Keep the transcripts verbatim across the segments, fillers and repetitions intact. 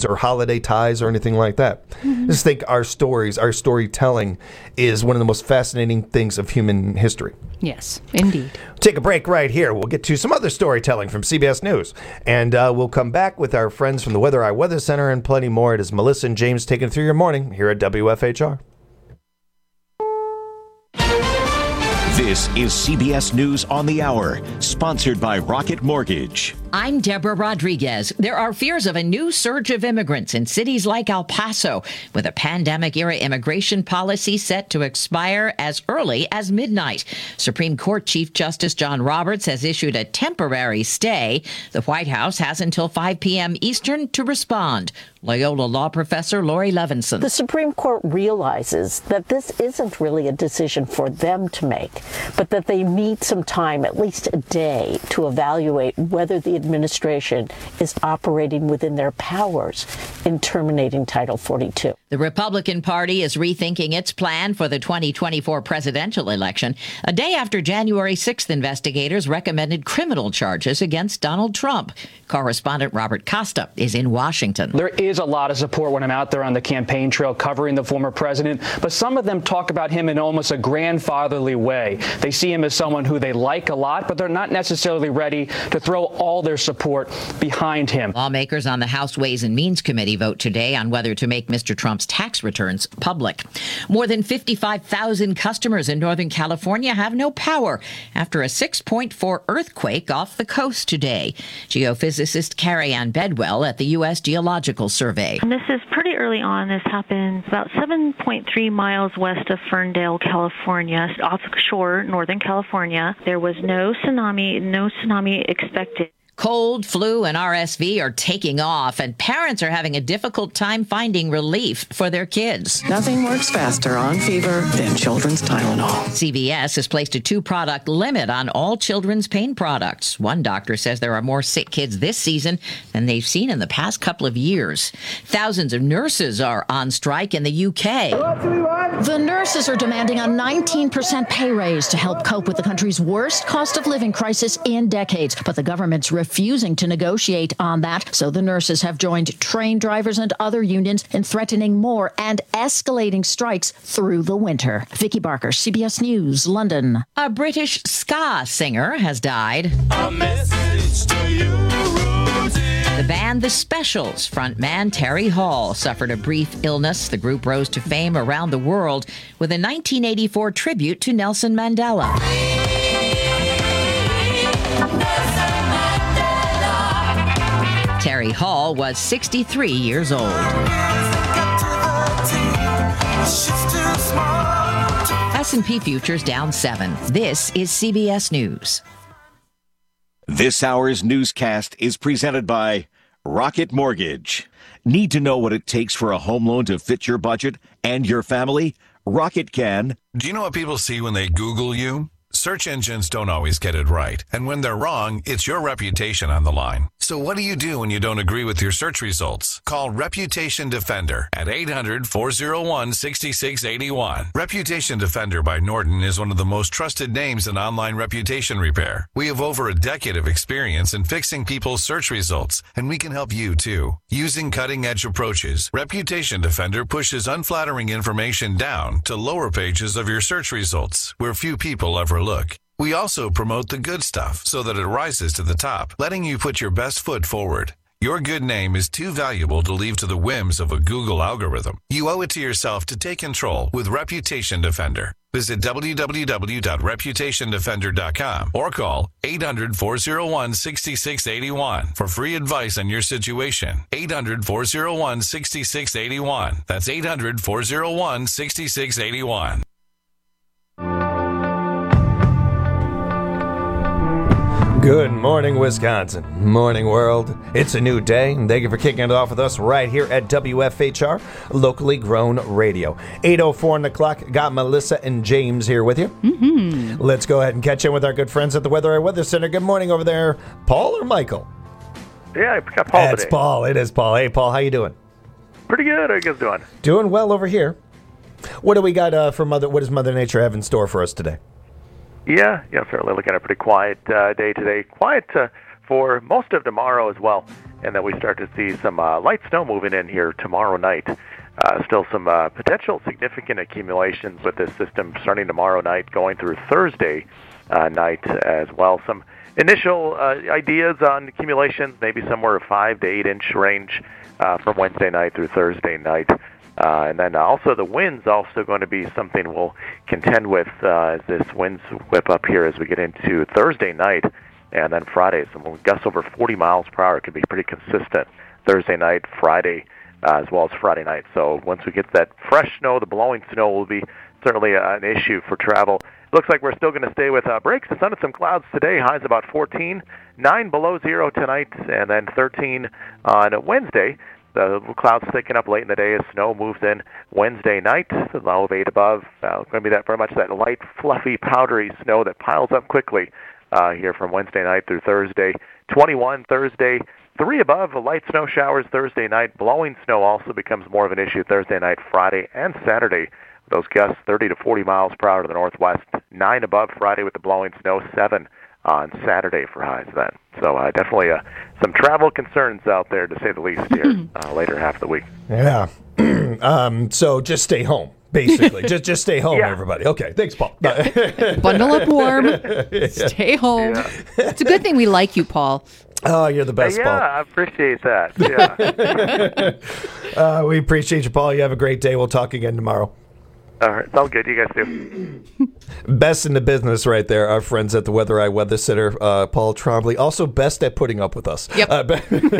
kids or holiday ties or anything like that. Mm-hmm. I just think our stories, our storytelling is one of the most fascinating things of human history. Yes, indeed. Take a break right here. We'll get to some other storytelling from C B S News. And uh, we'll come back with our friends from the Weather Eye Weather Center and plenty more. It is Melissa and James taking it through your morning here at W F H R. This is C B S News on the Hour, sponsored by Rocket Mortgage. I'm Deborah Rodriguez. There are fears of a new surge of immigrants in cities like El Paso, with a pandemic-era immigration policy set to expire as early as midnight. Supreme Court Chief Justice John Roberts has issued a temporary stay. The White House has until five p.m. Eastern to respond. Loyola Law Professor Lori Levinson. The Supreme Court realizes that this isn't really a decision for them to make, but that they need some time, at least a day, to evaluate whether the administration is operating within their powers in terminating Title forty-two. The Republican Party is rethinking its plan for the twenty twenty-four presidential election, a day after January sixth investigators recommended criminal charges against Donald Trump. Correspondent Robert Costa is in Washington. There is a lot of support when I'm out there on the campaign trail covering the former president, but some of them talk about him in almost a grandfatherly way. They see him as someone who they like a lot, but they're not necessarily ready to throw all their support behind him. Lawmakers on the House Ways and Means Committee vote today on whether to make Mister Trump's tax returns public. More than fifty-five thousand customers in Northern California have no power after a six point four earthquake off the coast today. Geophysicist Carrie Ann Bedwell at the U S Geological Survey. This is pretty early on. This happened about seven point three miles west of Ferndale, California, offshore Northern California. There was no tsunami, no tsunami expected. Cold, flu, and R S V are taking off, and parents are having a difficult time finding relief for their kids. Nothing works faster on fever than children's Tylenol. C V S has placed a two-product limit on all children's pain products. One doctor says there are more sick kids this season than they've seen in the past couple of years. Thousands of nurses are on strike in the U K. The nurses are demanding a nineteen percent pay raise to help cope with the country's worst cost of living crisis in decades, but the government's refusing to negotiate on that, so the nurses have joined train drivers and other unions in threatening more and escalating strikes through the winter. Vicky Barker, C B S News, London. A British ska singer has died. A message to you, Rosie. The band The Specials frontman Terry Hall suffered a brief illness. The group rose to fame around the world with a nineteen eighty-four tribute to Nelson Mandela. Terry Hall was sixty-three years old. S and P futures down seven. This is C B S News. This hour's newscast is presented by Rocket Mortgage. Need to know what it takes for a home loan to fit your budget and your family? Rocket can. Do you know what people see when they Google you? Search engines don't always get it right. And when they're wrong, it's your reputation on the line. So what do you do when you don't agree with your search results? Call Reputation Defender at eight hundred, four oh one, six six eight one. Reputation Defender by Norton is one of the most trusted names in online reputation repair. We have over a decade of experience in fixing people's search results, and we can help you too. Using cutting-edge approaches, Reputation Defender pushes unflattering information down to lower pages of your search results, where few people ever look. We also promote the good stuff so that it rises to the top, letting you put your best foot forward. Your good name is too valuable to leave to the whims of a Google algorithm. You owe it to yourself to take control with Reputation Defender. Visit w w w dot reputation defender dot com or call eight hundred, four oh one, six six eight one for free advice on your situation. eight hundred, four oh one, six six eight one. That's eight hundred, four oh one, six six eight one. Good morning, Wisconsin. Morning, world. It's a new day, and thank you for kicking it off with us right here at W F H R, locally grown radio. eight oh four on the clock. Got Melissa and James here with you. Mm-hmm. Let's go ahead and catch in with our good friends at the Weather Eye Weather Center. Good morning over there. Paul or Michael? Yeah, I got Paul That's today. Paul. It is Paul. Hey, Paul, how you doing? Pretty good. How are you guys doing? Doing well over here. What do we got uh, for Mother? What does Mother Nature have in store for us today? Yeah, yeah, certainly looking at a pretty quiet uh, day today. Quiet uh, for most of tomorrow as well. and then we start to see some uh, light snow moving in here tomorrow night. Uh, still some uh, potential significant accumulations with this system starting tomorrow night, going through Thursday uh, night as well. Some initial uh, ideas on accumulations, maybe somewhere five to eight inch range uh, from Wednesday night through Thursday night. Uh, and then also the wind's also going to be something we'll contend with uh, as this winds whip up here as we get into Thursday night and then Friday. So when we gust over forty miles per hour, it can be pretty consistent Thursday night, Friday, uh, as well as Friday night. So once we get that fresh snow, the blowing snow will be certainly uh, an issue for travel. Looks like we're still going to stay with uh, breaks of sun and some clouds today. Highs about fourteen, nine below zero tonight, and then thirteen on Wednesday. The clouds thicken up late in the day as snow moves in Wednesday night. The low of eight above. Uh, going to be that very much that light, fluffy, powdery snow that piles up quickly uh, here from Wednesday night through Thursday. twenty-one Thursday. Three above, light snow showers Thursday night. Blowing snow also becomes more of an issue Thursday night, Friday, and Saturday. Those gusts thirty to forty miles per hour to the northwest. Nine above Friday with the blowing snow. Seven on Saturday for highs then. So uh, definitely uh, some travel concerns out there, to say the least, here uh, later half of the week. Yeah. um, so just stay home, basically. just just stay home, yeah. everybody. Okay, thanks, Paul. Bundle up warm. Stay home. Yeah. It's a good thing we like you, Paul. Oh, you're the best, uh, yeah, Paul. Yeah, I appreciate that. Yeah. uh, we appreciate you, Paul. You have a great day. We'll talk again tomorrow. All right, sounds good. You guys do. Best in the business right there. Our friends at the Weather Eye Weather Sitter, uh, Paul Trombley. Also best at putting up with us. Yep. Uh,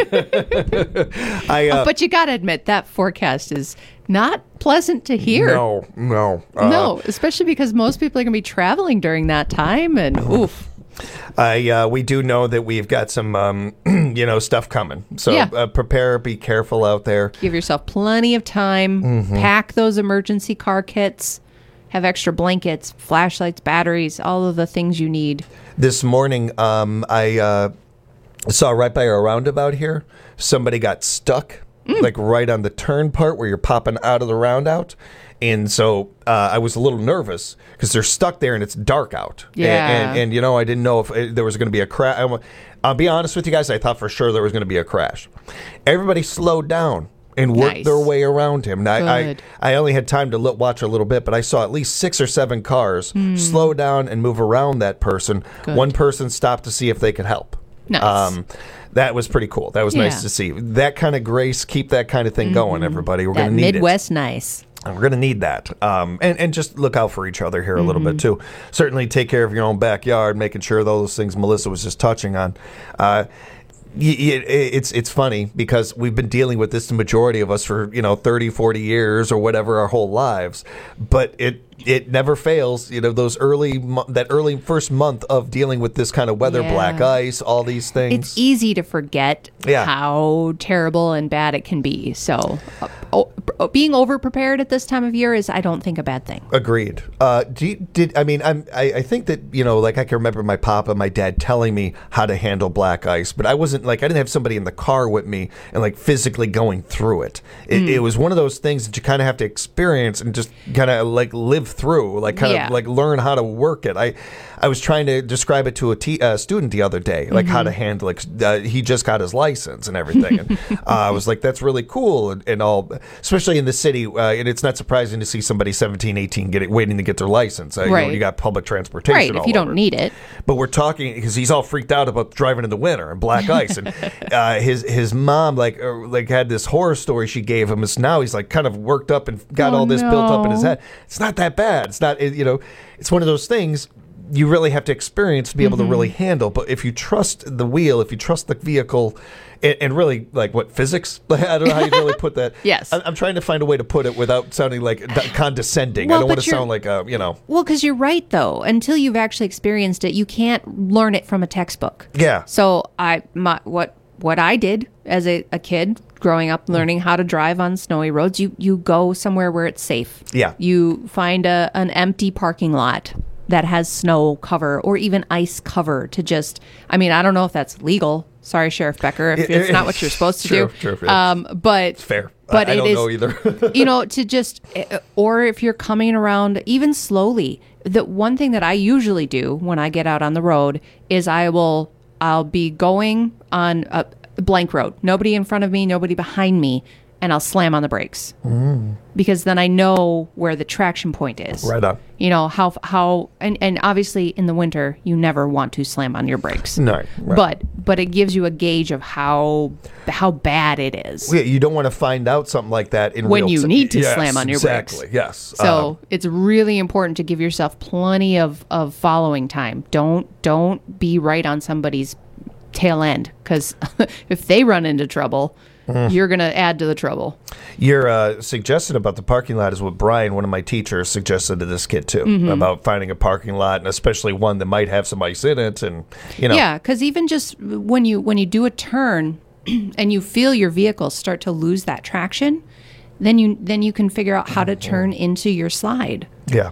I, uh, oh, but you got to admit, that forecast is not pleasant to hear. No, no. Uh, no, especially because most people are going to be traveling during that time, and oof. I uh, we do know that we've got some um, you know stuff coming, so yeah. uh, prepare, be careful out there. Give yourself plenty of time. Mm-hmm. Pack those emergency car kits. Have extra blankets, flashlights, batteries, all of the things you need. This morning, um, I uh, saw right by our roundabout here, somebody got stuck, mm. like right on the turn part where you're popping out of the roundabout. And so uh, I was a little nervous because they're stuck there and it's dark out. Yeah. And, and, and you know, I didn't know if it, there was going to be a crash. I'll be honest with you guys. I thought for sure there was going to be a crash. Everybody slowed down and worked nice. their way around him. Now, I, Good. I I only had time to look, watch a little bit, but I saw at least six or seven cars mm. slow down and move around that person. Good. One person stopped to see if they could help. Nice. Um, that was pretty cool. That was yeah. nice to see. That kind of grace, keep that kind of thing mm-hmm. going, everybody. We're going to need it. Midwest nice. We're going to need that. Um, and, and just look out for each other here a little mm-hmm. bit, too. Certainly take care of your own backyard, making sure those things Melissa was just touching on. Uh, y- y- it's it's funny because we've been dealing with this, the majority of us, for, you know, thirty, forty years or whatever, our whole lives. But it it never fails, you know, those early, mo- that early first month of dealing with this kind of weather, yeah. black ice, all these things. It's easy to forget yeah. how terrible and bad it can be. So uh, oh, being over-prepared at this time of year is, I don't think, a bad thing. Agreed. Uh, do you, did I mean, I'm, I, I think that, you know, like I can remember my papa and my dad telling me how to handle black ice, but I wasn't, like, I didn't have somebody in the car with me and, like, physically going through it. It, mm. it was one of those things that you kind of have to experience and just kind of, like, live through, like, kind yeah. of, like, learn how to work it. I I was trying to describe it to a t- uh, student the other day, like, mm-hmm. how to handle it. Uh, he just got his license and everything. And uh, I was like, that's really cool and, and all, especially in the city. Uh, and it's not surprising to see somebody seventeen, eighteen get it, waiting to get their license. Uh, right. You know, you got public transportation. Right, if all you don't over. need it. But we're talking because he's all freaked out about driving in the winter and black ice. And uh, his his mom like uh, like had this horror story she gave him. Is now he's like kind of worked up and got oh, all this no. built up in his head. It's not that bad. It's not, it, you know, it's one of those things you really have to experience to be able mm-hmm. to really handle. But if you trust the wheel, if you trust the vehicle, and, and really, like, what, physics? I don't know how you really put that. Yes. I, I'm trying to find a way to put it without sounding like d- condescending. Well, I don't want but to you're- sound like a, you know. Well, because you're right, though. Until you've actually experienced it, you can't learn it from a textbook. Yeah. So I, my, what what I did as a, a kid growing up, learning how to drive on snowy roads, you, you go somewhere where it's safe. Yeah. You find a an empty parking lot that has snow cover or even ice cover to just, I mean, I don't know if that's legal. Sorry, Sheriff Becker, if it's not what you're supposed to True, do. true, um, but It's fair. But I, I it don't is, know either. you know, to just, or if you're coming around even slowly, the one thing that I usually do when I get out on the road is I will, I'll be going on a, blank road, nobody in front of me, nobody behind me, and I'll slam on the brakes Mm. because then I know where the traction point is. Right on. You know, how, how, and, and obviously in the winter, you never want to slam on your brakes. No, right. But, but it gives you a gauge of how, how bad it is. Yeah, you don't want to find out something like that in When real you ti- need to Yes, slam on your brakes. Exactly, yes. So Um, it's really important to give yourself plenty of, of following time. Don't don't be right on somebody's tail end, because if they run into trouble, Mm. you're going to add to the trouble. Your uh, suggestion about the parking lot is what Brian, one of my teachers, suggested to this kid too, Mhm. about finding a parking lot, and especially one that might have some ice in it, and you know. Yeah, because even just when you when you do a turn and you feel your vehicle start to lose that traction, then you then you can figure out how to turn into your slide. Yeah.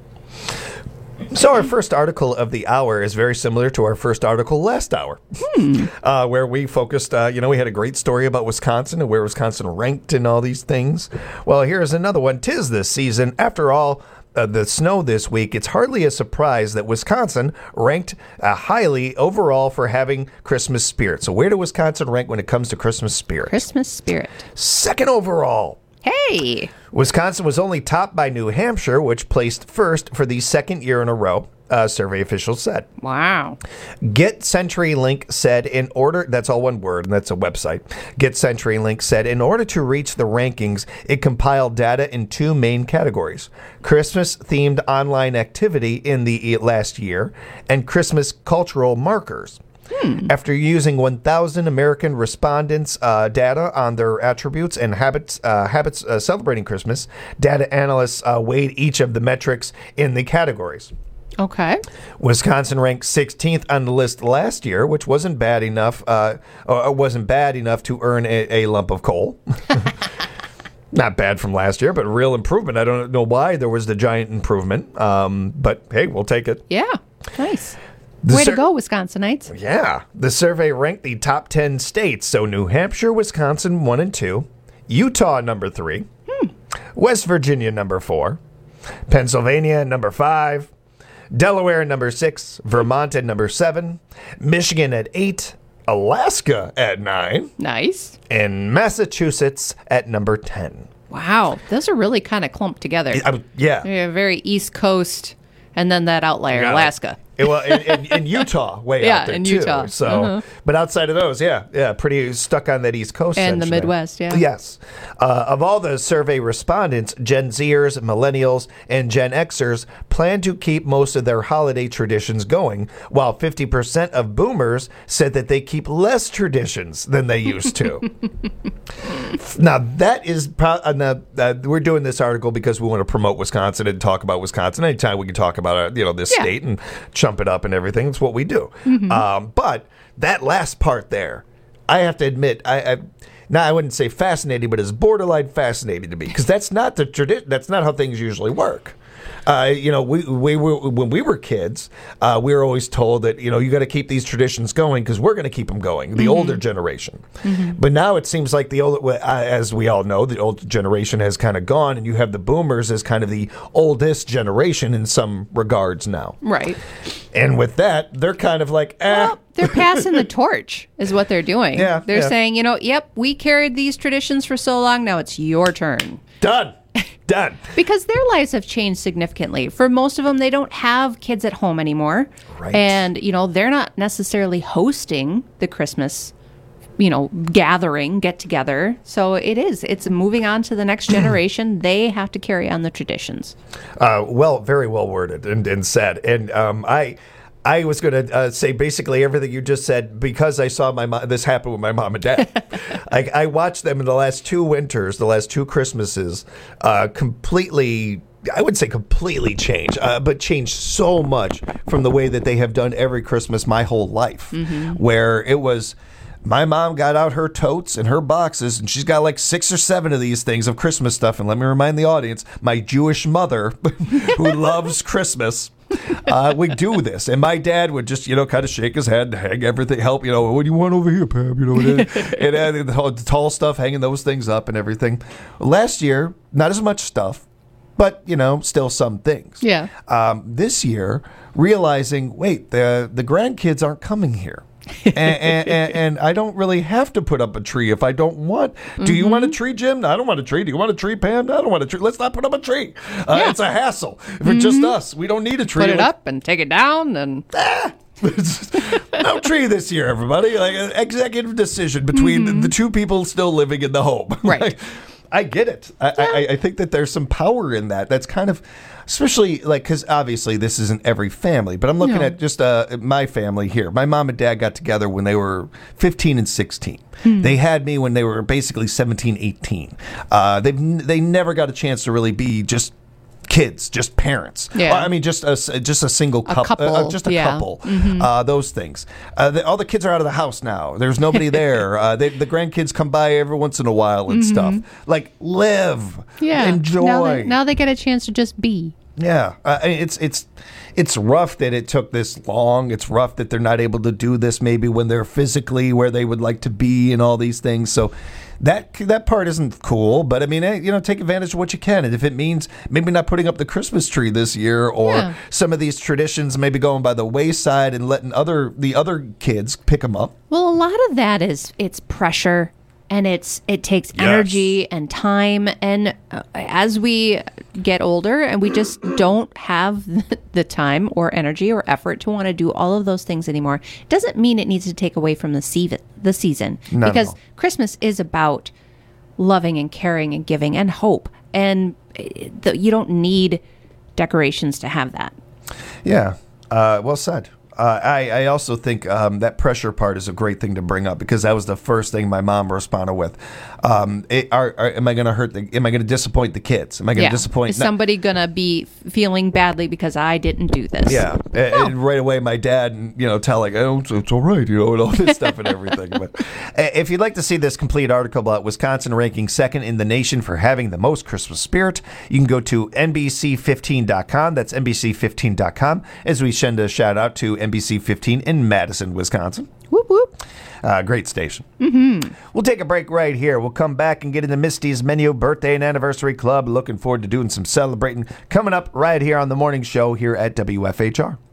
So our first article of the hour is very similar to our first article last hour, Hmm. uh, where we focused, uh, you know, we had a great story about Wisconsin and where Wisconsin ranked and all these things. Well, here's another one. 'Tis this season. After all, uh, the snow this week, it's hardly a surprise that Wisconsin ranked uh, highly overall for having Christmas spirit. So where do Wisconsin rank when it comes to Christmas spirit? Christmas spirit. Second overall. Hey! Wisconsin was only topped by New Hampshire, which placed first for the second year in a row, uh, survey officials said. Wow. Get CenturyLink said in order, that's all one word, and that's a website. Get CenturyLink said in order to reach the rankings, it compiled data in two main categories: Christmas-themed online activity in the last year and Christmas cultural markers. Hmm. After using one thousand American respondents' uh, data on their attributes and habits uh, habits uh, celebrating Christmas, data analysts uh, weighed each of the metrics in the categories. Okay. Wisconsin ranked sixteenth on the list last year, which wasn't bad enough. Uh, or wasn't bad enough to earn a, a lump of coal. Not bad from last year, but real improvement. I don't know why there was the giant improvement, um, but hey, we'll take it. Yeah. Nice. The Way sur- to go, Wisconsinites. Yeah. The survey ranked the top ten states. So New Hampshire, Wisconsin, one and two. Utah, number three. Hmm. West Virginia, number four. Pennsylvania, number five. Delaware, number six. Vermont at number seven. Michigan at eight. Alaska at nine. Nice. And Massachusetts at number ten. Wow. Those are really kind of clumped together. I- I- yeah. Yeah, very East Coast, and then that outlier, Yeah. Alaska. It- well, in, in, in Utah, way Yeah, out there in too. Utah. So, Uh-huh. but outside of those, yeah, yeah, pretty stuck on that East Coast And the edge there. Midwest, yeah. Yes. Uh, of all the survey respondents, Gen Zers, Millennials, and Gen Xers plan to keep most of their holiday traditions going, while fifty percent of Boomers said that they keep less traditions than they used to. Now that is pro- uh, now, uh, we're doing this article because we want to promote Wisconsin and talk about Wisconsin. Anytime we can talk about uh, you know this Yeah. state and chump it up and everything, it's what we do. Mhm. Um, but that last part there, I have to admit, I, I now I wouldn't say fascinating, but it's borderline fascinating to me because that's not the tradition. That's not how things usually work. Uh, you know, we we were when we were kids, uh, we were always told that you know you got to keep these traditions going because we're going to keep them going. The Mhm. older generation, Mhm. but now it seems like the old, uh, as we all know, the old generation has kind of gone, and you have the Boomers as kind of the oldest generation in some regards now. Right. And with that, they're kind of like, eh. They're passing the torch, is what they're doing. Yeah, They're yeah. saying, you know, yep, we carried these traditions for so long. Now it's your turn. Done. Done. Because their lives have changed significantly. For most of them, they don't have kids at home anymore. Right. And, you know, they're not necessarily hosting the Christmas, you know, gathering, get together. So it is. It's moving on to the next generation. They have to carry on the traditions. Uh, well, very well worded and, and said. And um, I I was going to uh, say basically everything you just said because I saw my mom, this happen with my mom and dad. I, I watched them in the last two winters, the last two Christmases, uh, completely, I would say completely change, uh, but changed so much from the way that they have done every Christmas my whole life, Mhm. where it was... My mom got out her totes and her boxes, and she's got like six or seven of these things of Christmas stuff. And let me remind the audience, my Jewish mother, who loves Christmas, uh, would do this. And my dad would just, you know, kind of shake his head, hang everything, help, you know, what do you want over here, Pam? You know, and, and, and the, whole- the tall stuff, hanging those things up and everything. Last year, not as much stuff, but, you know, still some things. Yeah. Um, this year, realizing, wait, the the grandkids aren't coming here. and, and, and, and I don't really have to put up a tree if I don't want. Do mm-hmm. you want a tree, Jim? I don't want a tree. Do you want a tree, Pam? I don't want a tree. Let's not put up a tree. Uh, yeah. It's a hassle. If mm-hmm. it's just us, we don't need a tree. Put it like, up and take it down and... Ah! No tree this year, everybody. Like an executive decision between mm-hmm. the two people still living in the home. Right. Like, I get it. I, yeah. I, I think that there's some power in that. That's kind of, especially like, because obviously this isn't every family, but I'm looking no. at just uh, my family here. My mom and dad got together when they were fifteen and sixteen. Hmm. They had me when they were basically seventeen, eighteen. Uh, they they never got a chance to really be just kids, just parents. Yeah. I mean, just a just a single a couple, couple. Uh, just a yeah. couple. Mm-hmm. Uh, those things. Uh, the, all the kids are out of the house now. There's nobody there. uh, they, the grandkids come by every once in a while and mm-hmm. stuff. Like live, yeah. enjoy. Now they, now they get a chance to just be. Yeah, uh, it's it's it's rough that it took this long. It's rough that they're not able to do this maybe when they're physically where they would like to be and all these things. So that that part isn't cool. But I mean, you know, take advantage of what you can. And if it means maybe not putting up the Christmas tree this year, or yeah. some of these traditions maybe going by the wayside and letting other the other kids pick them up. Well, a lot of that is it's pressure. And it's it takes energy yes. and time. And uh, as we get older and we just don't have the time or energy or effort to want to do all of those things anymore, it doesn't mean it needs to take away from the, se- the season. Not because Christmas is about loving and caring and giving and hope. And the, you don't need decorations to have that. Yeah, uh, well said. Uh, I, I also think um, that pressure part is a great thing to bring up, because that was the first thing my mom responded with. Um, it, are, are, am I going to hurt the? Am I going to disappoint the kids? Am I going to yeah. disappoint? Is somebody going to be feeling badly because I didn't do this? Yeah, and, oh. and right away my dad, you know, telling, oh, it's, it's all right, you know, and all this stuff and everything. But if you'd like to see this complete article about Wisconsin ranking second in the nation for having the most Christmas spirit, you can go to N B C fifteen dot com. That's N B C fifteen dot com. As we send a shout out to N B C fifteen in Madison, Wisconsin. Whoop whoop. Uh, great station. Mm-hmm. We'll take a break right here. We'll come back and get into Misty's Menu Birthday and Anniversary Club. Looking forward to doing some celebrating coming up right here on the morning show here at W F H R.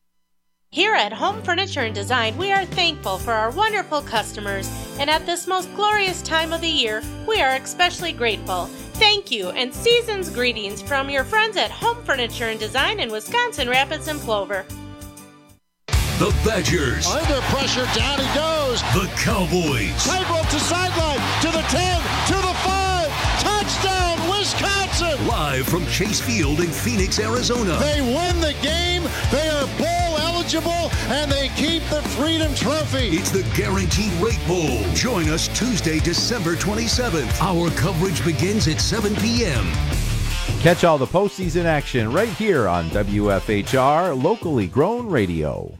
Here at Home Furniture and Design, we are thankful for our wonderful customers, and at this most glorious time of the year, we are especially grateful. Thank you, and season's greetings from your friends at Home Furniture and Design in Wisconsin Rapids and Plover. The Badgers. Under pressure, down he goes. The Cowboys. Tightrope to sideline, to the ten, to the five. Touchdown, Wisconsin. Live from Chase Field in Phoenix, Arizona. They win the game. They are bowl eligible, and they keep the Freedom Trophy. It's the Guaranteed Rate Bowl. Join us Tuesday, December twenty-seventh. Our coverage begins at seven p.m. Catch all the postseason action right here on W F H R, locally grown radio.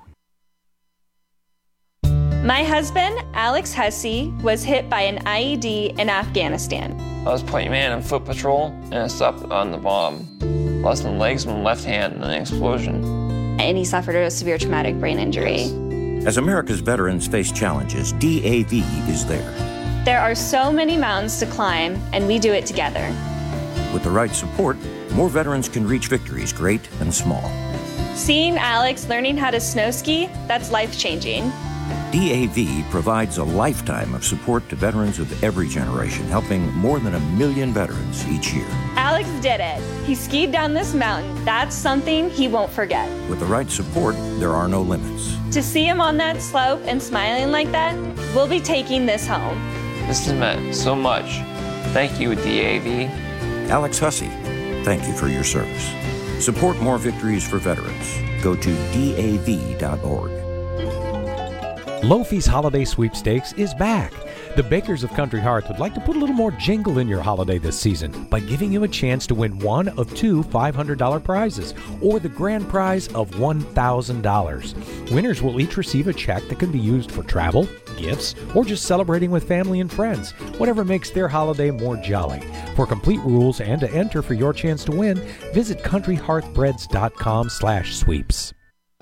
My husband, Alex Hussey, was hit by an I E D in Afghanistan. I was point man on foot patrol, and I stopped on the bomb. Lost my legs and my left hand in an explosion. And he suffered a severe traumatic brain injury. As America's veterans face challenges, D A V is there. There are so many mountains to climb, and we do it together. With the right support, more veterans can reach victories, great and small. Seeing Alex learning how to snow ski, that's life-changing. D A V provides a lifetime of support to veterans of every generation, helping more than a million veterans each year. Alex did it. He skied down this mountain. That's something he won't forget. With the right support, there are no limits. To see him on that slope and smiling like that, we'll be taking this home. This has meant so much. Thank you, D A V. Alex Hussey, thank you for your service. Support more victories for veterans. Go to D A V dot org. Lofi's Holiday Sweepstakes is back. The Bakers of Country Hearth would like to put a little more jingle in your holiday this season by giving you a chance to win one of two five hundred dollars prizes, or the grand prize of one thousand dollars. Winners will each receive a check that can be used for travel, gifts, or just celebrating with family and friends, whatever makes their holiday more jolly. For complete rules and to enter for your chance to win, visit country hearth breads dot com slash sweeps.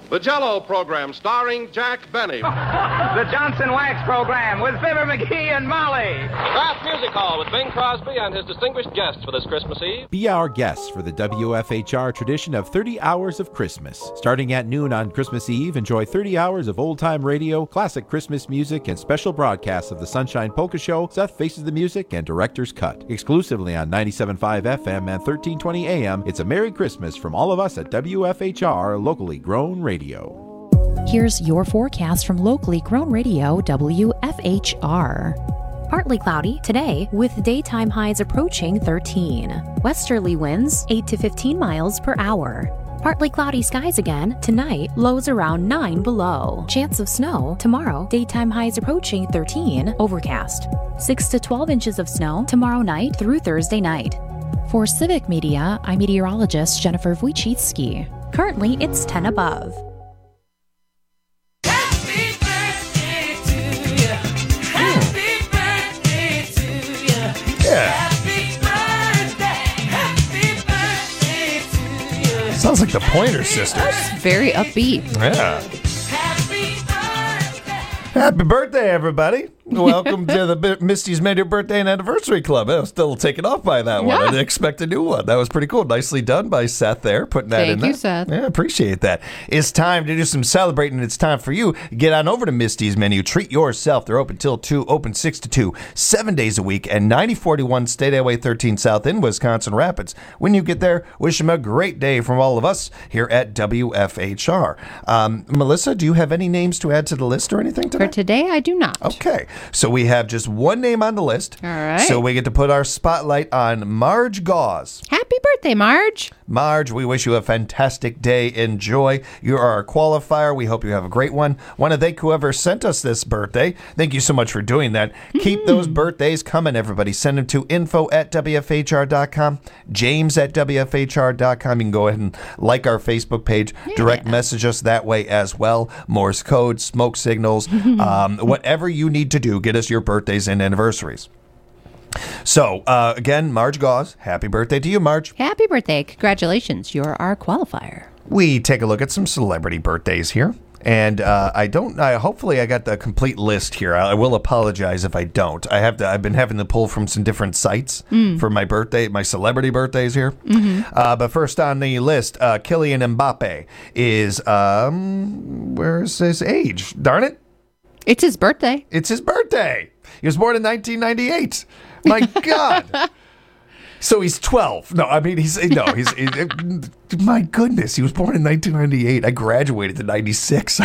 The Jell-O program starring Jack Benny. The Johnson Wax program with Fibber McGee and Molly. Kraft Music Hall with Bing Crosby and his distinguished guests for this Christmas Eve. Be our guest for the W F H R tradition of thirty hours of Christmas. Starting at noon on Christmas Eve, enjoy thirty hours of old-time radio, classic Christmas music, and special broadcasts of the Sunshine Polka Show, Seth Faces the Music, and Director's Cut. Exclusively on ninety-seven point five F M and thirteen twenty A M, it's a Merry Christmas from all of us at W F H R, locally grown radio. Here's your forecast from locally grown radio W F H R. Partly cloudy today with daytime highs approaching thirteen. Westerly winds eight to fifteen miles per hour. Partly cloudy skies again tonight, lows around nine below. Chance of snow tomorrow, daytime highs approaching thirteen, overcast. six to twelve inches of snow tomorrow night through Thursday night. For Civic Media, I'm meteorologist Jennifer Wojcicki. Currently, it's ten above. Sounds like the Pointer Sisters. Very upbeat. Yeah. Happy birthday, everybody. Welcome to the B- Misty's Made Your Birthday and Anniversary Club. I was still taken off by that one. Yeah. I didn't expect a new one. That was pretty cool. Nicely done by Seth there, putting that Thank in there. you, Seth. Yeah, appreciate that. It's time to do some celebrating. It's time for you. Get on over to Misty's Menu. Treat yourself. They're open till two, open six to two, seven days a week, and ninety forty-one State Highway thirteen South in Wisconsin Rapids. When you get there, wish them a great day from all of us here at W F H R. Um, Melissa, do you have any names to add to the list or anything today? For today, I do not. Okay, so we have just one name on the list. All right. So we get to put our spotlight on Marge Gauze. Happy birthday, Marge. Marge, we wish you a fantastic day. Enjoy. You are our qualifier. We hope you have a great one. Want to thank whoever sent us this birthday. Thank you so much for doing that. Keep those birthdays coming, everybody. Send them to info at W F H R dot com, James at W F H R dot com. You can go ahead and like our Facebook page. Yeah. Direct message us that way as well. Morse code, smoke signals, um, whatever you need to do, get us your birthdays and anniversaries. So, uh, again, Marge Gauze, happy birthday to you, Marge. Happy birthday. Congratulations. You're our qualifier. We take a look at some celebrity birthdays here. And uh, I don't. I, hopefully, I got the complete list here. I, I will apologize if I don't. I have to. I've been having to pull from some different sites mm. for my birthday, my celebrity birthdays here. Mm-hmm. Uh, but first on the list, uh, Kylian Mbappe is. Um, where's his age? Darn it! It's his birthday. It's his birthday. He was born in nineteen ninety-eight. My God. So he's twelve. No, I mean, he's, no, he's, he, my goodness, he was born in nineteen ninety-eight. I graduated in ninety-six.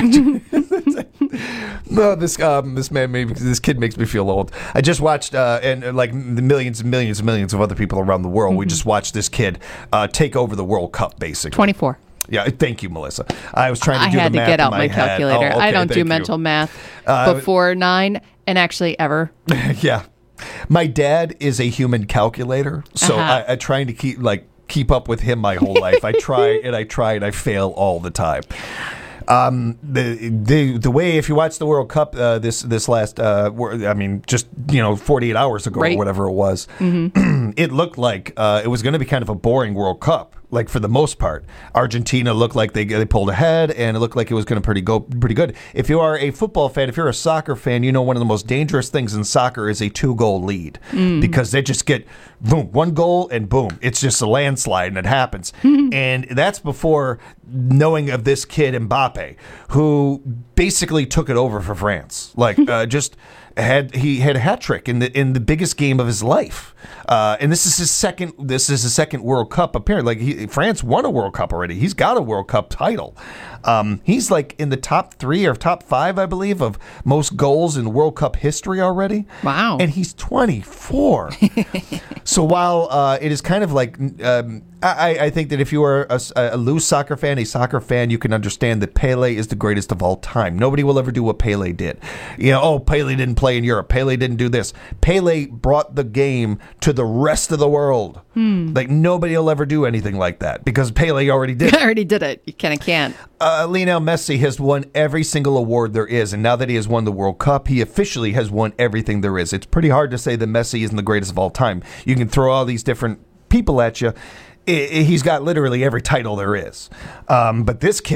No, this um, this man, made, this kid makes me feel old. I just watched, uh, and uh, like the millions and millions and millions of other people around the world, mm-hmm. we just watched this kid uh, take over the World Cup, basically. twenty-four. Yeah, thank you, Melissa. I was trying to I do the math had to get out my, my calculator. Oh, okay, I don't do you. mental math uh, before nine and actually ever. Yeah. My dad is a human calculator, so uh-huh. I, I trying to keep like keep up with him my whole life. I try and I try and I fail all the time. Um, the the the way if you watch the World Cup uh, this this last uh, I mean just you know forty-eight hours ago right. or whatever it was, mm-hmm. it looked like uh, it was going to be kind of a boring World Cup. Like for the most part, Argentina looked like they they pulled ahead, and it looked like it was going to pretty go pretty good. If you are a football fan, if you're a soccer fan, you know one of the most dangerous things in soccer is a two goal lead mm. because they just get boom one goal and boom, it's just a landslide and it happens. Mm-hmm. And that's before knowing of this kid Mbappe, who basically took it over for France, like uh, just. Had he had a hat trick in the in the biggest game of his life, uh, and this is his second. This is his second World Cup appearance. Like he, France won a World Cup already. He's got a World Cup title. Um, he's like in the top three or top five, I believe, of most goals in World Cup history already. Wow! And he's twenty-four. So while uh, it is kind of like. Um, I, I think that if you are a, a loose soccer fan, a soccer fan, you can understand that Pele is the greatest of all time. Nobody will ever do what Pele did. You know, oh, Pele didn't play in Europe. Pele didn't do this. Pele brought the game to the rest of the world. Hmm. Like, nobody will ever do anything like that because Pele already did it. already did it. You kind of can't. Uh, Lionel Messi has won every single award there is, and now that he has won the World Cup, he officially has won everything there is. It's pretty hard to say that Messi isn't the greatest of all time. You can throw all these different people at you. He's got literally every title there is. Um, but this kid,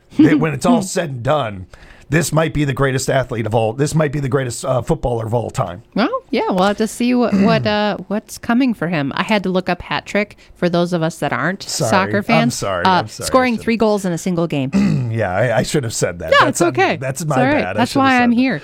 that when it's all said and done, this might be the greatest athlete of all. This might be the greatest uh, footballer of all time. Well, yeah, we'll have to see what what uh, what's coming for him. I had to look up hat trick for those of us that aren't Sorry. soccer fans. I'm sorry. Uh, I'm sorry. Scoring three goals in a single game. yeah, I, I should have said that. No, that's it's okay. On, that's It's my all right. bad. That's why I'm here.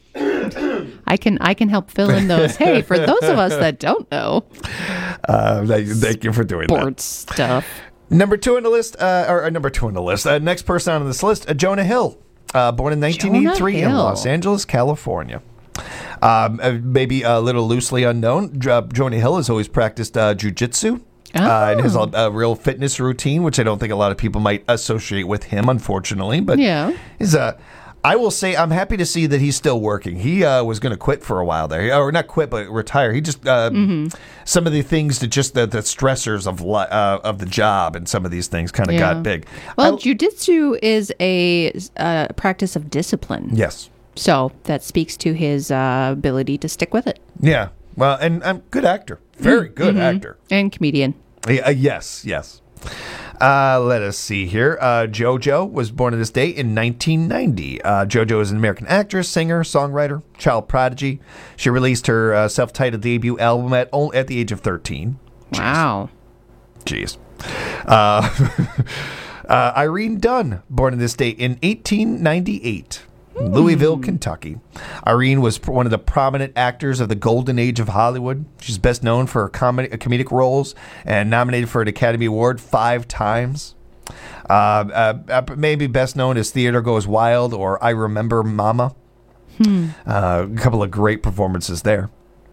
I can I can help fill in those. Hey, for those of us that don't know, uh, thank, thank you for doing sports that. stuff. Number two on the list, uh, or uh, number two on the list. Uh, next person on this list, uh, Jonah Hill, uh, born in nineteen eighty-three in Los Angeles, California. Um, uh, maybe a little loosely unknown, uh, Jonah Hill has always practiced uh, jiu-jitsu. Oh. Uh, and has a, a real fitness routine, which I don't think a lot of people might associate with him, unfortunately. But yeah, he's a. I will say I'm happy to see that he's still working. He uh, was going to quit for a while there, or not quit, but retire. He just uh, mm-hmm. some of the things that just the, the stressors of li- uh, of the job and some of these things kind of Yeah. got big. Well, I, jiu-jitsu is a uh, practice of discipline. yes, So that speaks to his uh, ability to stick with it. yeah. Well, and I'm good actor, very good Mhm. actor, and comedian. Yeah, uh, yes, yes. Uh, let us see here. Uh, JoJo was born on this date in nineteen ninety. Uh, JoJo is an American actress, singer, songwriter, child prodigy. She released her uh, self-titled debut album at only at the age of thirteen. Wow. Jeez. Uh, uh, Irene Dunn, born on this date in eighteen ninety-eight. Louisville, Kentucky. Irene was one of the prominent actors of the golden age of Hollywood. She's best known for her comedy, comedic roles and nominated for an Academy Award five times. Uh, uh, maybe best known as Theater Goes Wild or I Remember Mama. Hmm. Uh, a couple of great performances there.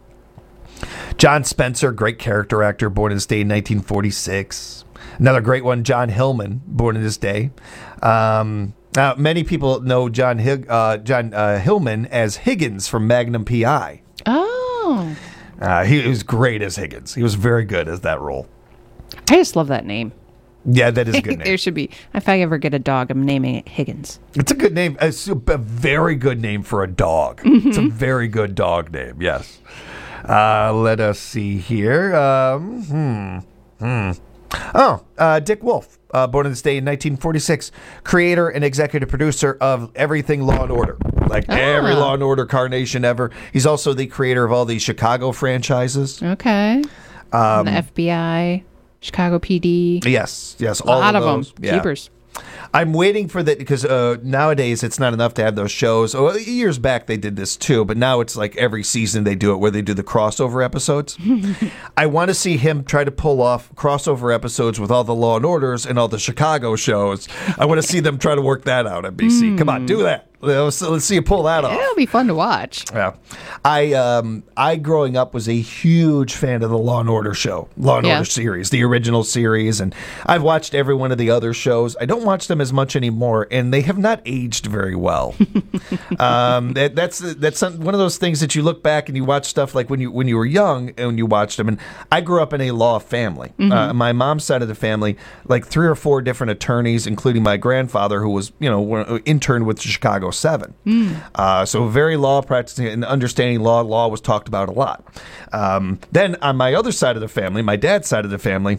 John Spencer, great character actor, born in this day in nineteen forty-six. Another great one, John Hillman, born in this day. Um... Now, many people know John Hig- uh, John uh, Hillman as Higgins from Magnum P I. Oh. Uh, he was great as Higgins. He was very good as that role. I just love that name. Yeah, that is a good name. There should be. If I ever get a dog, I'm naming it Higgins. It's a good name. It's a very good name for a dog. Mm-hmm. It's a very good dog name, yes. Uh, let us see here. Um, hmm. Hmm. Oh, uh, Dick Wolf, uh, born on this day in nineteen forty-six, creator and executive producer of everything Law and Order, like Ah. every Law and Order carnation ever. He's also the creator of all the Chicago franchises. Okay. Um, the F B I, Chicago P D. Yes, yes, A all lot of of those. them. Yeah. Keepers. I'm waiting for that because uh, nowadays it's not enough to have those shows. Oh, years back they did this too, but now it's like every season they do it where they do the crossover episodes. I want to see him try to pull off crossover episodes with all the Law and Orders and all the Chicago shows. I want to see them try to work that out at B C. Come on, do that. Let's, let's see you pull that off. It'll be fun to watch. Yeah, I um I growing up was a huge fan of the Law and Order show, Law and Yeah. Order series, the original series, and I've watched every one of the other shows. I don't watch them as much anymore, and they have not aged very well. um, that, that's that's some, one of those things that you look back and you watch stuff like when you when you were young and when you watched them. And I grew up in a law family. Mhm. Uh, my mom's side of the family, like three or four different attorneys, including my grandfather, who was you know one- interned with the Chicago Seven. Mm. Uh, so very law practicing and understanding law. Law was talked about a lot. Um, then on my other side of the family, my dad's side of the family,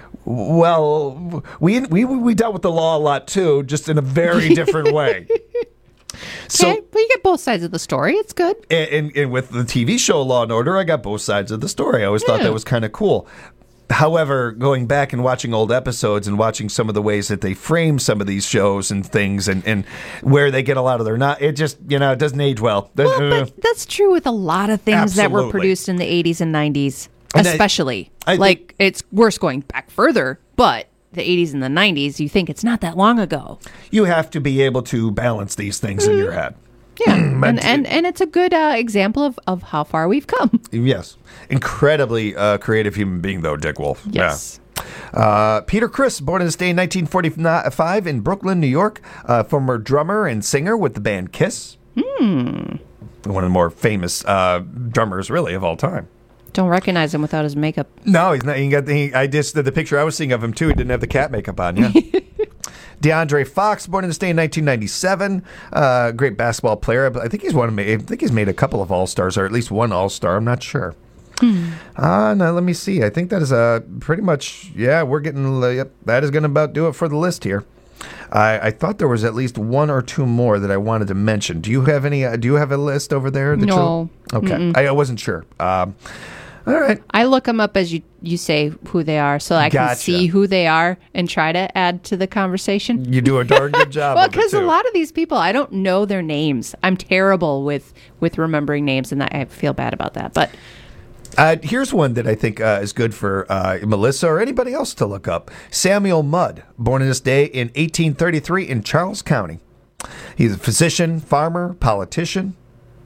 well, we we we dealt with the law a lot too, just in a very different way. So, Okay, but you get both sides of the story. It's good. and, and, and with the T V show Law and Order, I got both sides of the story. I always thought Yeah. that was kind of cool. However, going back and watching old episodes and watching some of the ways that they frame some of these shows and things and, and where they get a lot of their not, it just, you know, it doesn't age well. Well, but that's true with a lot of things that were Absolutely. produced in the eighties and nineties, And I- especially. I think- like, it's worse going back further, but the eighties and the nineties, you think it's not that long ago. You have to be able to balance these things in your head. Yeah, and, and and it's a good uh, example of, of how far we've come. Yes. Incredibly uh, creative human being, though, Dick Wolf. Yes. Yeah. Uh, Peter Criss, born in this day in nineteen forty-five in Brooklyn, New York, uh, former drummer and singer with the band Kiss. Hmm. One of the more famous uh, drummers, really, of all time. Don't recognize him without his makeup. No, he's not. He got the, he, I just the, the picture I was seeing of him too. He didn't have the cat makeup on. Yeah. DeAndre Fox, born in this day in nineteen ninety-seven, uh, great basketball player. I think he's one. I think he's made a couple of All Stars, or at least one All Star. I'm not sure. Hmm. Uh, no, let me see. I think that is uh, pretty much. Yeah, we're getting. Uh, yep, that is going to about do it for the list here. I, I thought there was at least one or two more that I wanted to mention. Do you have any? Uh, do you have a list over there? That no. You, okay, I, I wasn't sure. Um, all right. I look them up as you, you say who they are, so I Gotcha. can see who they are and try to add to the conversation. You do a darn good job. Well, because a lot of these people, I don't know their names. I'm terrible with with remembering names, and I feel bad about that. But uh, here's one that I think uh, is good for uh, Melissa or anybody else to look up. Samuel Mudd, born on this day in eighteen thirty-three in Charles County. He's a physician, farmer, politician.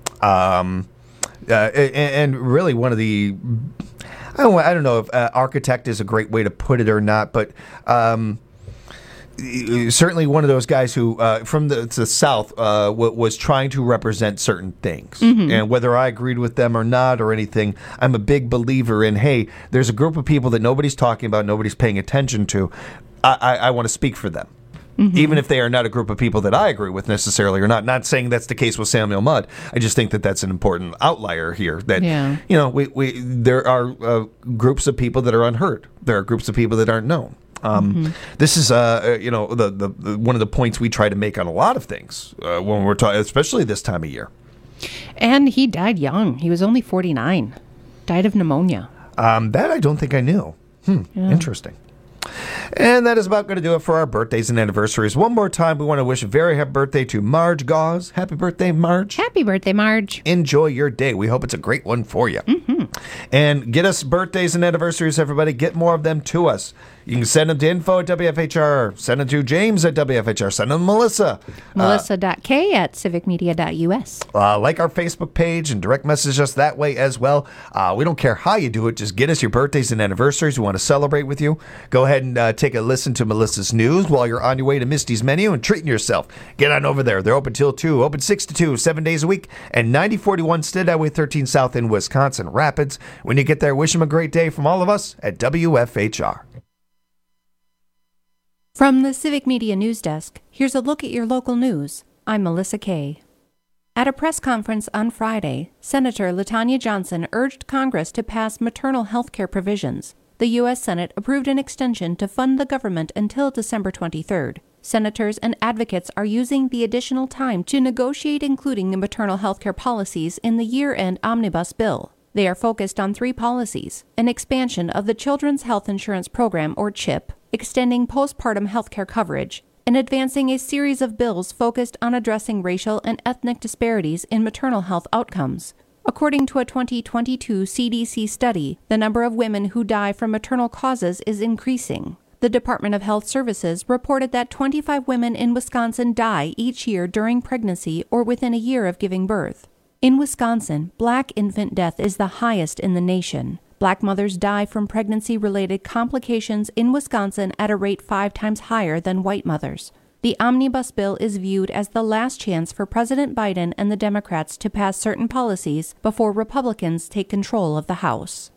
Um. Uh, and, and really one of the, I don't, I don't know if uh, architect is a great way to put it or not, but um, certainly one of those guys who, uh, from the, the South, uh, w- was trying to represent certain things. Mm-hmm. And whether I agreed with them or not or anything, I'm a big believer in, hey, there's a group of people that nobody's talking about, nobody's paying attention to. I, I, I want to speak for them. Mm-hmm. Even if they are not a group of people that I agree with necessarily or not. Not saying that's the case with Samuel Mudd. I just think that that's an important outlier here. That, yeah. you know, we, we there are uh, groups of people that are unheard. There are groups of people that aren't known. Um, mm-hmm. This is, uh, you know, the, the, the one of the points we try to make on a lot of things uh, when we're talking, especially this time of year. And he died young. He was only forty-nine. Died of pneumonia. Um, that I don't think I knew. Hmm, yeah. Interesting. And that is about going to do it for our birthdays and anniversaries. One more time, we want to wish a very happy birthday to Marge Gauze. Happy birthday, Marge. Happy birthday, Marge. Enjoy your day. We hope it's a great one for you. Mm-hmm. And get us birthdays and anniversaries, everybody. Get more of them to us. You can send them to info at W F H R. Send them to James at W F H R. Send them to Melissa. Melissa.k uh, at civicmedia.us. Uh, like our Facebook page and direct message us that way as well. Uh, we don't care how you do it. Just get us your birthdays and anniversaries. We want to celebrate with you. Go ahead and uh, take a listen to Melissa's news while you're on your way to Misty's Menu and treating yourself. Get on over there. They're open till two. Open six to two, seven days a week. And ninety forty-one Stead Highway thirteen South in Wisconsin Rapids. When you get there, wish them a great day from all of us at W F H R. From the Civic Media News Desk, here's a look at your local news. I'm Melissa Kay. At a press conference on Friday, Senator LaTanya Johnson urged Congress to pass maternal health care provisions. The U S Senate approved an extension to fund the government until December twenty-third. Senators and advocates are using the additional time to negotiate including the maternal health care policies in the year-end omnibus bill. They are focused on three policies: an expansion of the Children's Health Insurance Program, or CHIP, extending postpartum health care coverage, and advancing a series of bills focused on addressing racial and ethnic disparities in maternal health outcomes. According to a twenty twenty-two C D C study, the number of women who die from maternal causes is increasing. The Department of Health Services reported that twenty-five women in Wisconsin die each year during pregnancy or within a year of giving birth. In Wisconsin, Black infant death is the highest in the nation. Black mothers die from pregnancy-related complications in Wisconsin at a rate five times higher than white mothers. The omnibus bill is viewed as the last chance for President Biden and the Democrats to pass certain policies before Republicans take control of the House.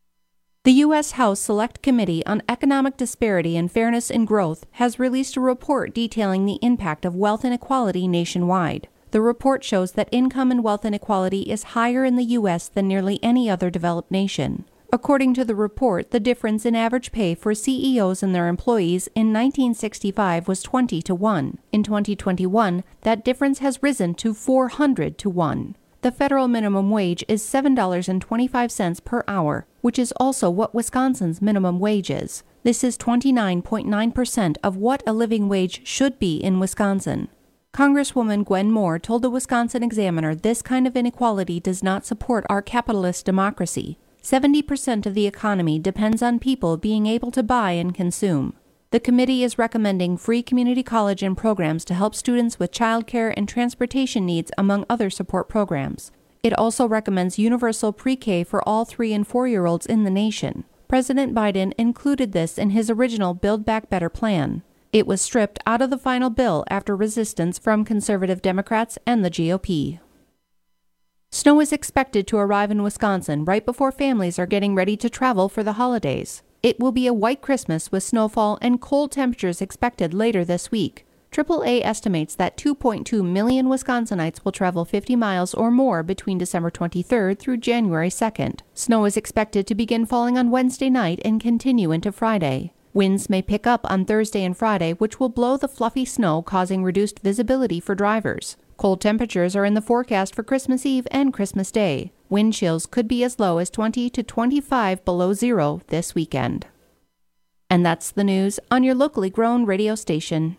The U S House Select Committee on Economic Disparity and Fairness in Growth has released a report detailing the impact of wealth inequality nationwide. The report shows that income and wealth inequality is higher in the U S than nearly any other developed nation. According to the report, the difference in average pay for C E Os and their employees in nineteen sixty-five was twenty to one. In twenty twenty-one, that difference has risen to four hundred to one. The federal minimum wage is seven dollars and twenty-five cents per hour, which is also what Wisconsin's minimum wage is. This is twenty-nine point nine percent of what a living wage should be in Wisconsin. Congresswoman Gwen Moore told the Wisconsin Examiner this kind of inequality does not support our capitalist democracy. seventy percent of the economy depends on people being able to buy and consume. The committee is recommending free community college and programs to help students with childcare and transportation needs, among other support programs. It also recommends universal pre-K for all three and four-year-olds in the nation. President Biden included this in his original Build Back Better plan. It was stripped out of the final bill after resistance from conservative Democrats and the G O P. Snow is expected to arrive in Wisconsin right before families are getting ready to travel for the holidays. It will be a white Christmas with snowfall and cold temperatures expected later this week. triple A estimates that two point two million Wisconsinites will travel fifty miles or more between December twenty-third through January second. Snow is expected to begin falling on Wednesday night and continue into Friday. Winds may pick up on Thursday and Friday, which will blow the fluffy snow, causing reduced visibility for drivers. Cold temperatures are in the forecast for Christmas Eve and Christmas Day. Wind chills could be as low as twenty to twenty-five below zero this weekend. And that's the news on your locally grown radio station.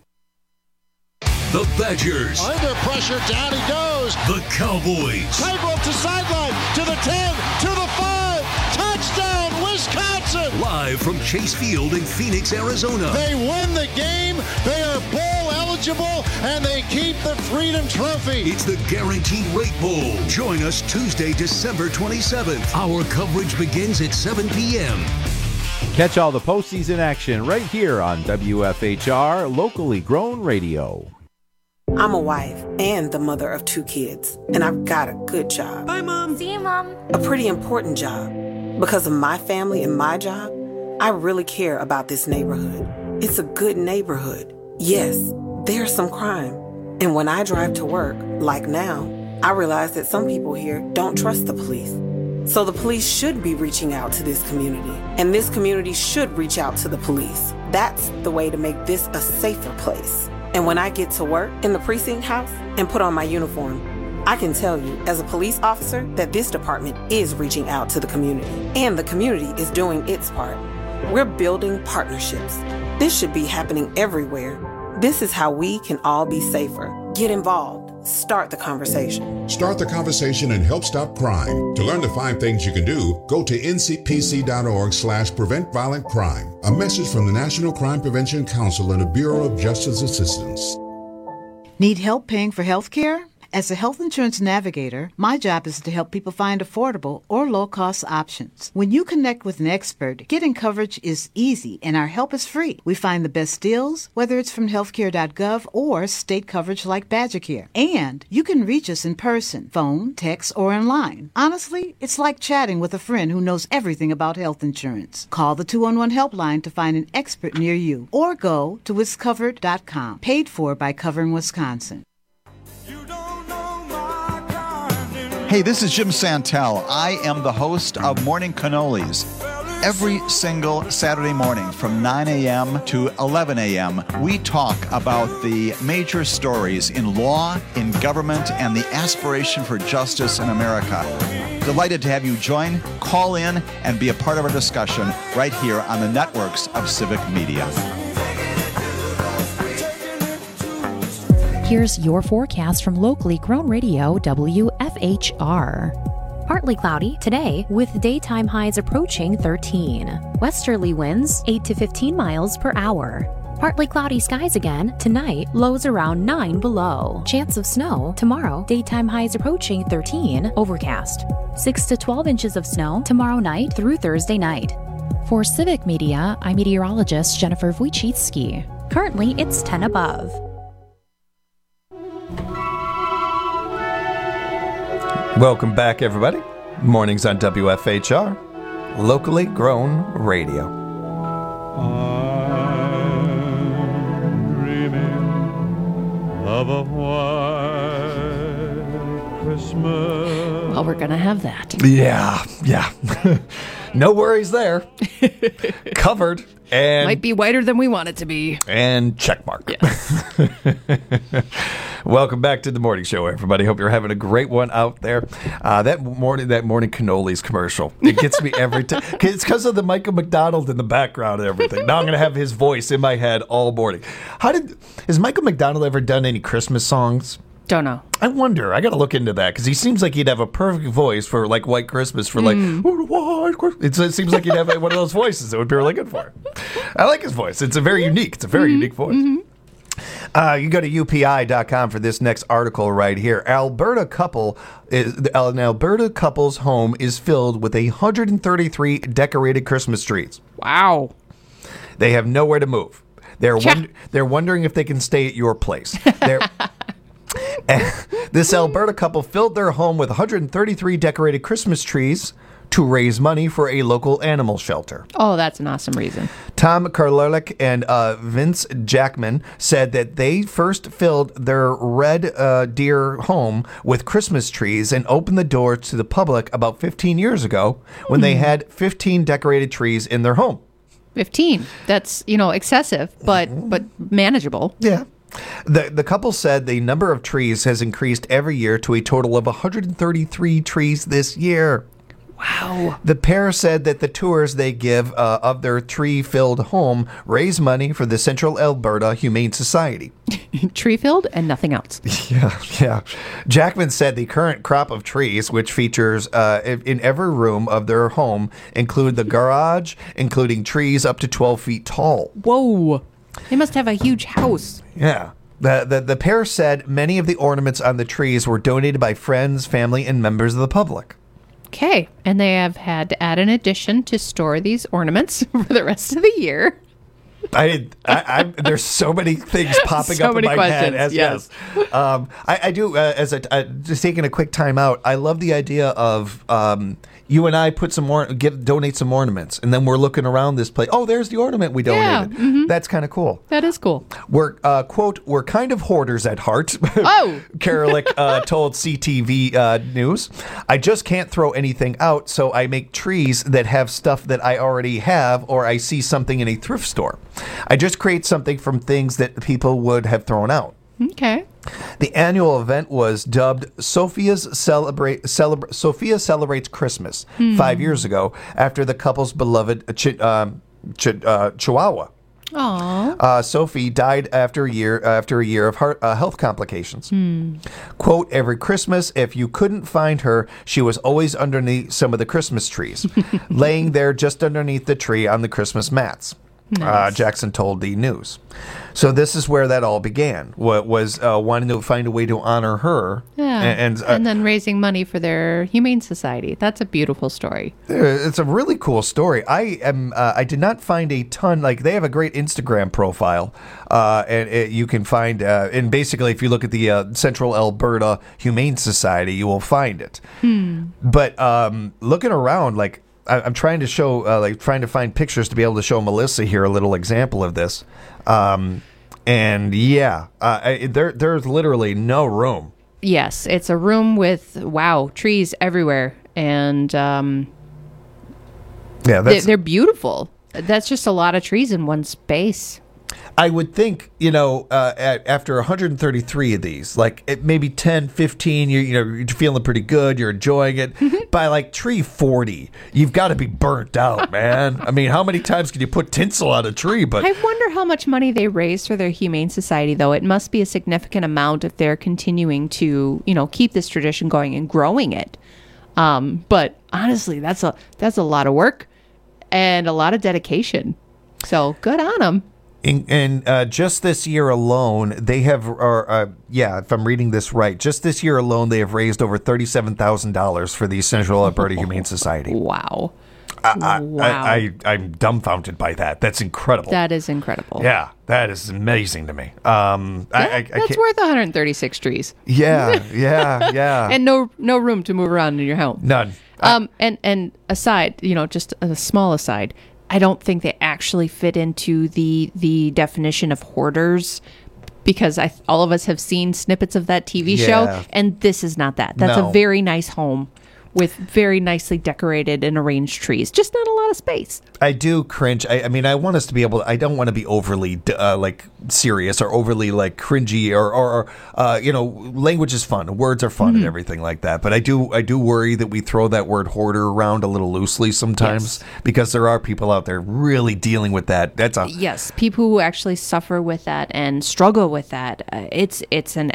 The Badgers. Under pressure, down he goes. The Cowboys. Tightrope to sideline, to the ten, to the five. Touchdown, Wisconsin. Live from Chase Field in Phoenix, Arizona. They win the game. They are bowl eligible, and they keep the Freedom Trophy. It's the Guaranteed Rate Bowl. Join us Tuesday, December twenty-seventh. Our coverage begins at seven p.m. Catch all the postseason action right here on W F H R, locally grown radio. I'm a wife and the mother of two kids, and I've got a good job. Bye, Mom. See you, Mom. A pretty important job. Because of my family and my job, I really care about this neighborhood. It's a good neighborhood. Yes, there's some crime. And when I drive to work, like now, I realize that some people here don't trust the police. So the police should be reaching out to this community, and this community should reach out to the police. That's the way to make this a safer place. And when I get to work in the precinct house and put on my uniform, I can tell you as a police officer that this department is reaching out to the community, and the community is doing its part. We're building partnerships. This should be happening everywhere. This is how we can all be safer. Get involved. Start the conversation. Start the conversation and help stop crime. To learn the five things you can do, go to N C P C dot org slash prevent violent crime. A message from the National Crime Prevention Council and the Bureau of Justice Assistance. Need help paying for health care? As a health insurance navigator, my job is to help people find affordable or low-cost options. When you connect with an expert, getting coverage is easy and our help is free. We find the best deals, whether it's from healthcare dot gov or state coverage like BadgerCare. And you can reach us in person, phone, text, or online. Honestly, it's like chatting with a friend who knows everything about health insurance. Call the two one one helpline to find an expert near you or go to wiscovered dot com. Paid for by Covering Wisconsin. Hey, this is Jim Santel. I am the host of Morning Cannolis. Every single Saturday morning from nine a.m. to eleven a.m., we talk about the major stories in law, in government, and the aspiration for justice in America. Delighted to have you join, call in, and be a part of our discussion right here on the networks of Civic Media. Here's your forecast from locally grown radio W F H R. Partly cloudy today with daytime highs approaching thirteen. Westerly winds eight to fifteen miles per hour. Partly cloudy skies again tonight, lows around nine below. Chance of snow tomorrow, daytime highs approaching thirteen, overcast. six to twelve inches of snow tomorrow night through Thursday night. For Civic Media, I'm meteorologist Jennifer Wojcicki. Currently, it's ten above. Welcome back, everybody. Mornings on W F H R, locally grown radio. I'm dreaming of a white Christmas. Well, we're going to have that. Yeah, yeah. No worries there. Covered. And might be whiter than we want it to be. And check mark. Yes. Welcome back to the morning show, everybody. Hope you're having a great one out there. Uh, that morning, that morning cannolis commercial, it gets me every time. It's because of the Michael McDonald in the background and everything. Now I'm going to have his voice in my head all morning. How did has Michael McDonald ever done any Christmas songs? Don't know. I wonder. I got to look into that because he seems like he'd have a perfect voice for like White Christmas for like Mm. White Christmas. It's, it seems like he'd have one of those voices that would be really good for him. I like his voice. It's a very unique. It's a very unique voice. Mm-hmm. Uh, you go to U P I dot com for this next article right here. Alberta couple is, an Alberta couple's home is filled with one hundred thirty-three decorated Christmas trees. Wow. They have nowhere to move. They're won- they're wondering if they can stay at your place. They're This Alberta couple filled their home with one hundred thirty-three decorated Christmas trees to raise money for a local animal shelter. Oh, that's an awesome reason. Tom Karlelik and uh, Vince Jackman said that they first filled their Red uh, Deer home with Christmas trees and opened the door to the public about fifteen years ago when they had fifteen decorated trees in their home. fifteen. That's, you know, excessive, but but manageable. Yeah. The the couple said the number of trees has increased every year to a total of one hundred thirty-three trees this year. Wow. The pair said that the tours they give uh, of their tree-filled home raise money for the Central Alberta Humane Society. Tree-filled and nothing else. Yeah, yeah. Jackman said the current crop of trees, which features uh, in every room of their home, include the garage, including trees up to twelve feet tall. Whoa. They must have a huge house. Yeah. The, the, the pair said many of the ornaments on the trees were donated by friends, family, and members of the public. Okay. And they have had to add an addition to store these ornaments for the rest of the year. I, I, I there's so many things popping So up in many my questions, head. As, yes. yes. Um, I, I do, uh, as a, uh, just taking a quick time out, I love the idea of um, you and I put some more, give, donate some ornaments, and then we're looking around this place. Oh, there's the ornament we donated. Yeah, mm-hmm. That's kind of cool. That is cool. We're, uh, quote, we're kind of hoarders at heart. Oh! Karalik uh, told C T V uh, News. I just can't throw anything out, so I make trees that have stuff that I already have, or I see something in a thrift store. I just create something from things that people would have thrown out. Okay. The annual event was dubbed Sophia's Celebrate Celebra- Sophia Celebrates Christmas Hmm. five years ago after the couple's beloved Ch- um, Ch- uh, Chihuahua. Aww. Uh, Sophie died after a year after a year of heart, uh, health complications. Hmm. Quote, every Christmas, if you couldn't find her, she was always underneath some of the Christmas trees, laying there just underneath the tree on the Christmas mats. Nice. Uh, Jackson told the news. So this is where that all began. What was uh, wanting to find a way to honor her, Yeah. and, and, uh, and then raising money for their Humane Society. That's a beautiful story. it's a really cool story. I am. Uh, I did not find a ton. Like they have a great Instagram profile, uh, and it, you can find. Uh, and basically, if you look at the uh, Central Alberta Humane Society, you will find it. Hmm. But um, looking around, like. I'm trying to show, uh, like, trying to find pictures to be able to show Melissa here a little example of this, um, and yeah, uh, I, there there's literally no room. Yes, it's a room with, wow, trees everywhere, and um, Yeah, they, that's. they're beautiful. That's just a lot of trees in one space. I would think, you know, uh, at, after one hundred thirty-three of these, like it, maybe ten, fifteen, you you know, you're feeling pretty good, you're enjoying it. By like tree forty, you've got to be burnt out, man. I mean, how many times can you put tinsel on a tree? But I wonder how much money they raise for their Humane Society, though. It must be a significant amount if they're continuing to, you know, keep this tradition going and growing it. Um, but honestly, that's a that's a lot of work and a lot of dedication. So good on them. In, and uh, just this year alone, they have, or, uh, yeah, if I'm reading this right, just this year alone, they have raised over thirty-seven thousand dollars for the Central Alberta Humane Society. Wow. I, I, Wow. I, I, I'm dumbfounded by that. That's incredible. That is incredible. Yeah, that is amazing to me. Um, I, I, I That's can't, worth one hundred thirty-six trees. yeah, yeah, yeah. And no no room to move around in your home. None. Um, and, and aside, you know, just a small aside, I don't think they actually fit into the the definition of hoarders, because I all of us have seen snippets of that T V Yeah. show, and this is not that. That's No. a very nice home with very nicely decorated and arranged trees. Just not a lot of space. I do cringe. I, I mean, I want us to be able. I don't want to be overly uh, like serious or overly like cringy or, or, or uh, you know, language is fun. Words are fun Mhm. and everything like that. But I do, I do worry that we throw that word hoarder around a little loosely sometimes, because there are people out there really dealing with that. That's a Yes, people who actually suffer with that and struggle with that. Uh, it's it's an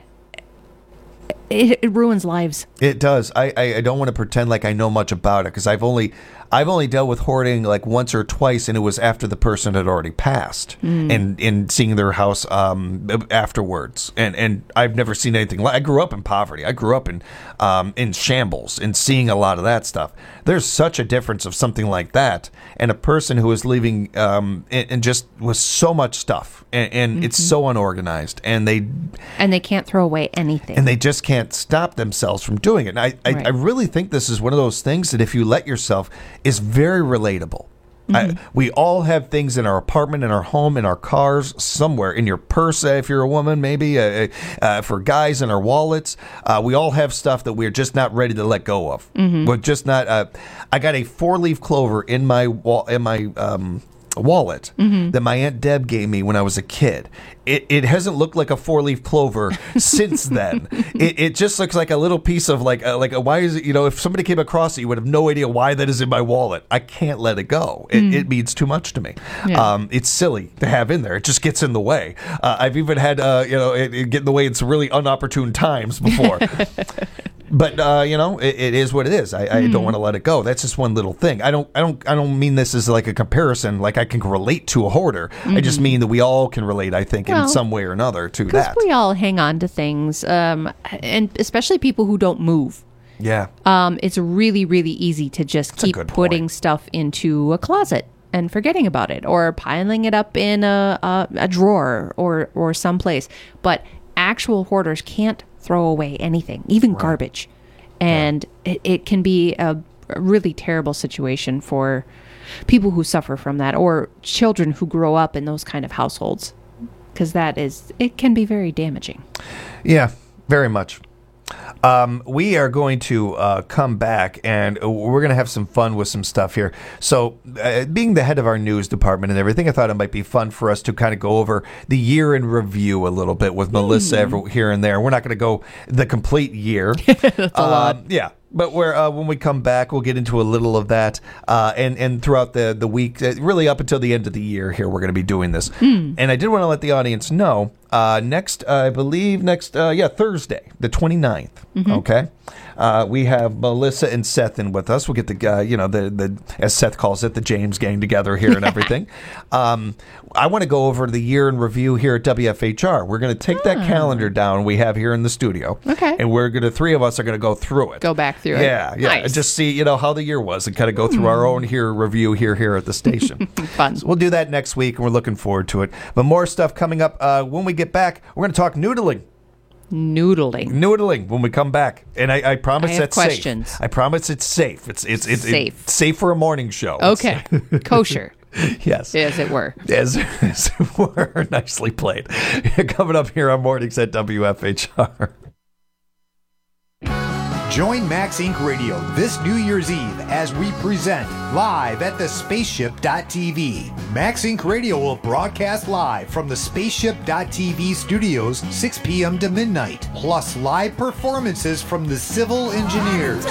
it, it ruins lives. It does. I, I, I don't want to pretend like I know much about it, because I've only I've only dealt with hoarding like once or twice, and it was after the person had already passed, Mm. and and seeing their house um afterwards, and and I've never seen anything like. I grew up in poverty. I grew up in um in shambles, and seeing a lot of that stuff. There's such a difference of something like that and a person who is leaving um and, and just with so much stuff, and, and it's Mhm. so unorganized, and they And they can't throw away anything. and they just can't stop themselves from doing it. And I, I, Right. I really think this is one of those things that if you let yourself is very relatable. I, Mhm. we all have things in our apartment, in our home, in our cars, somewhere in your purse. Uh, if you're a woman, maybe uh, uh, for guys in our wallets. Uh, we all have stuff that we're just not ready to let go of. Mhm. We're just not. Uh, I got a four leaf clover in my wall in my um, wallet Mhm. that my Aunt Deb gave me when I was a kid. It, it hasn't looked like a four-leaf clover since then. It, it just looks like a little piece of like a, like a, why is it, you know, if somebody came across it, you would have no idea why that is in my wallet. I can't let it go. It, Mm. it means too much to me. Yeah. Um, it's silly to have in there. It just gets in the way. Uh, I've even had, uh, you know, it, it get in the way in some really unopportune times before. But uh, you know, it, it is what it is. I, I Mm. don't want to let it go. That's just one little thing. I don't, I don't, I don't mean this as like a comparison. Like I can relate to a hoarder. I just Mhm. mean that we all can relate. I think Well, in some way or another to Because that. we all hang on to things, um, and especially people who don't move. Yeah. Um, it's really, really easy to just That's a keep good putting stuff into a closet and forgetting about it, or piling it up in a a, a drawer or or someplace. But actual hoarders can't throw away anything, even garbage, and it, it can be a, a really terrible situation for people who suffer from that, or children who grow up in those kind of households, because that is it can be very damaging. Yeah, very much. Um, we are going to uh, come back and we're going to have some fun with some stuff here. So, uh, being the head of our news department and everything, I thought it might be fun for us to kind of go over the year in review a little bit with Melissa every, here and there. We're not going to go the complete year. That's a Um, lot. Yeah. But we're, uh, when we come back, we'll get into a little of that. Uh, and, and throughout the, the week, uh, really up until the end of the year here, we're going to be doing this. Mm. And I did want to let the audience know, uh, next, uh, I believe, next, uh, yeah, Thursday, the twenty-ninth, Mhm. okay? Uh, we have Melissa and Seth in with us. We'll get the, uh, you know, the, the, as Seth calls it, the James gang together here and everything. um, I want to go over the year in review here at W F H R. We're going to take that calendar down we have here in the studio. Okay. And we're going to, three of us are going to go through it. Go back through it. Yeah, yeah. Nice. And just see, you know, how the year was and kind of go through our own here review here here at the station. Fun. So we'll do that next week, and we're looking forward to it. But more stuff coming up uh, when we get back. We're going to talk noodling. Noodling. Noodling when we come back, and I, I promise I have that's questions. safe. I promise it's safe. It's it's it's Safe. It's safe for a morning show. Okay. Kosher. Yes. As it were. As, as it were. Nicely played. Coming up here on Mornings at W F H R. Join Max Incorporated. Radio this New Year's Eve as we present live at the spaceship dot t v. Max Incorporated. Radio will broadcast live from the spaceship dot t v studios six p.m. to midnight, plus live performances from the Civil Engineers.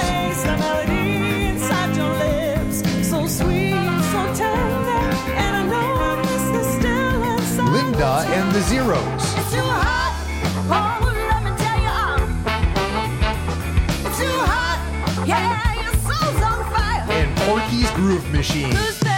Linda and the Zeros. And Porky's Groove Machine.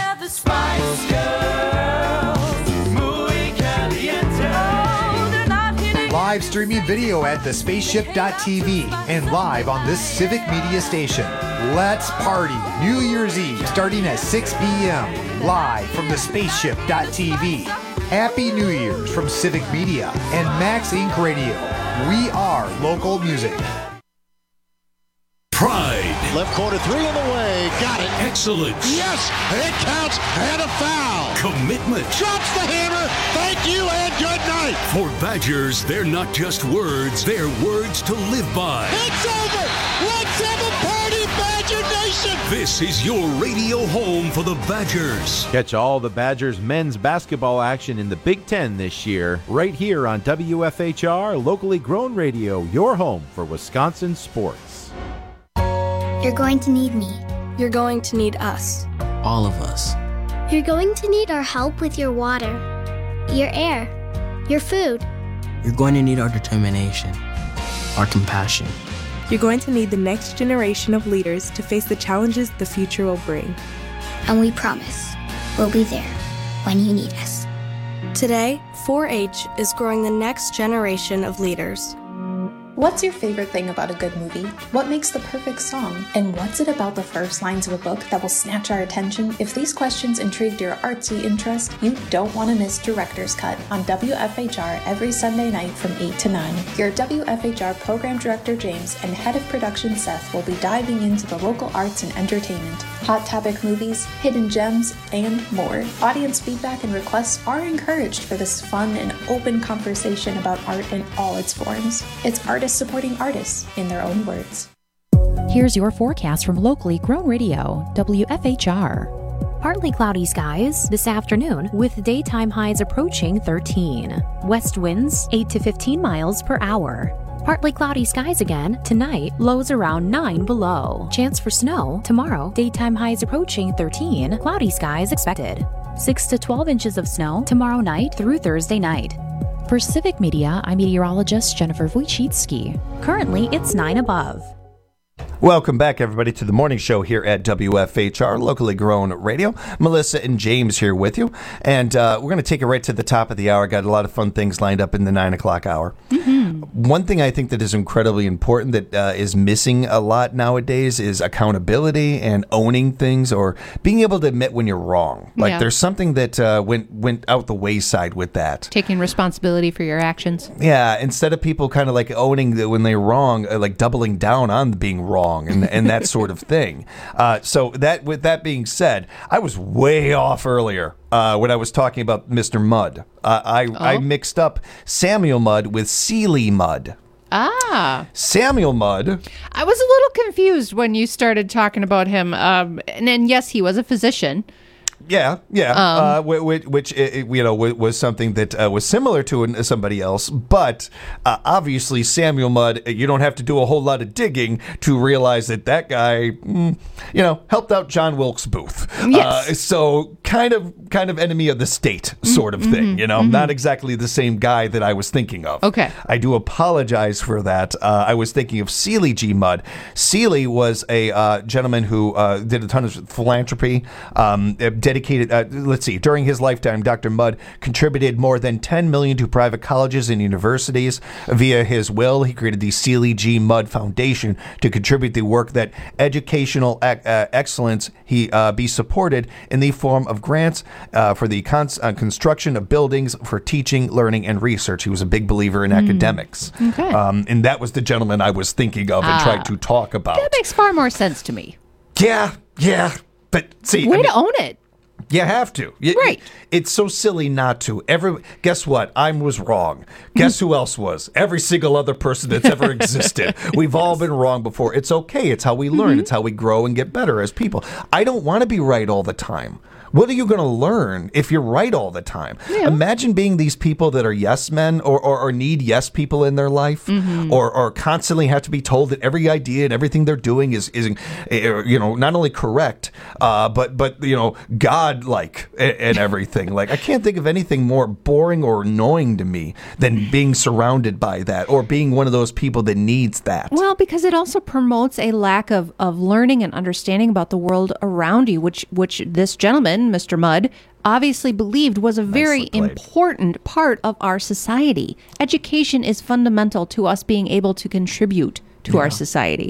Live streaming video at the spaceship dot t v and live on this Civic Media station. Let's party New Year's Eve starting at six p.m. live from the spaceship dot t v. Happy New Year's from Civic Media and Max Incorporated. Radio. We are local music. Pride. Left corner three on the way. Got it. Excellence. Yes, it counts and a foul. Commitment. Drops the hammer. Thank you and good night. For Badgers, they're not just words, they're words to live by. It's over. Let's have a party, Badger Nation. This is your radio home for the Badgers. Catch all the Badgers men's basketball action in the Big Ten this year, right here on W F H R, locally grown radio, your home for Wisconsin sports. You're going to need me. You're going to need us. All of us. You're going to need our help with your water, your air, your food. You're going to need our determination, our compassion. You're going to need the next generation of leaders to face the challenges the future will bring. And we promise we'll be there when you need us. Today, four H is growing the next generation of leaders. What's your favorite thing about a good movie? What makes the perfect song? And what's it about the first lines of a book that will snatch our attention? If these questions intrigued your artsy interest, you don't want to miss Director's Cut on W F H R every Sunday night from eight to nine. Your W F H R Program Director James and Head of Production Seth will be diving into the local arts and entertainment, hot topic movies, hidden gems, and more. Audience feedback and requests are encouraged for this fun and open conversation about art in all its forms. It's artists supporting artists in their own words. Here's your forecast from locally grown radio, W F H R. Partly cloudy skies this afternoon with daytime highs approaching thirteen. West winds eight to fifteen miles per hour. Partly cloudy skies again tonight, lows around nine below. Chance for snow tomorrow, daytime highs approaching thirteen, cloudy skies expected. six to twelve inches of snow tomorrow night through Thursday night. For Civic Media, I'm meteorologist Jennifer Wojcicki. Currently, it's nine above. Welcome back, everybody, to the morning show here at W F H R, locally grown radio. Melissa and James here with you. And uh, we're going to take it right to the top of the hour. Got a lot of fun things lined up in the nine o'clock hour. Mm-hmm. One thing I think that is incredibly important that uh, is missing a lot nowadays is accountability and owning things, or being able to admit when you're wrong. Like Yeah. there's something that uh, went, went out the wayside with that. Taking responsibility for your actions. Yeah, instead of people kind of like owning that when they're wrong, uh, like doubling down on being wrong and, and that sort of thing. Uh, so that, with that being said, I was way off earlier uh, when I was talking about Mister Mudd. Uh, I, Oh. I mixed up Samuel Mudd with Sealy Mudd. Ah. Samuel Mudd. I was a little confused when you started talking about him. Um, and then, yes, he was a physician. Yeah, yeah, Um, uh, which, which uh, you know was something that uh, was similar to an- somebody else, but uh, obviously Samuel Mudd, you don't have to do a whole lot of digging to realize that that guy, mm, you know, helped out John Wilkes Booth. Yes. Uh, so kind of, kind of enemy of the state sort of thing. You know, mhm. not exactly the same guy that I was thinking of. Okay. I do apologize for that. Uh, I was thinking of Sealy G. Mudd. Sealy was a uh, gentleman who uh, did a ton of philanthropy, um, dedicated, uh, let's see, during his lifetime, Doctor Mudd contributed more than ten million dollars to private colleges and universities. Via his will, he created the Sealy G. Mudd Foundation to contribute the work that educational ec- uh, excellence he uh, be supported in the form of grants uh, for the cons- uh, construction of buildings for teaching, learning, and research. He was a big believer in Mm. academics. Okay. Um, and that was the gentleman I was thinking of and Ah. tried to talk about. That makes far more sense to me. Yeah, yeah. But see, Way I mean, to own it. you have to. You- Right. It's so silly not to. Every guess what? I was wrong. Guess who else was? Every single other person that's ever existed. We've all been wrong before. It's okay. It's how we learn. Mm-hmm. It's how we grow and get better as people. I don't want to be right all the time. What are you going to learn if you're right all the time? Imagine being these people that are yes men or, or, or need yes people in their life, Mhm. or, or constantly have to be told that every idea and everything they're doing is, is uh, you know, not only correct, uh, but, but you know, God-like and, and everything. Like, I can't think of anything more boring or annoying to me than being surrounded by that or being one of those people that needs that. Well, because it also promotes a lack of, of learning and understanding about the world around you, which which this gentleman, Mister Mudd, obviously believed was a very important part of our society. Education is fundamental to us being able to contribute to our society.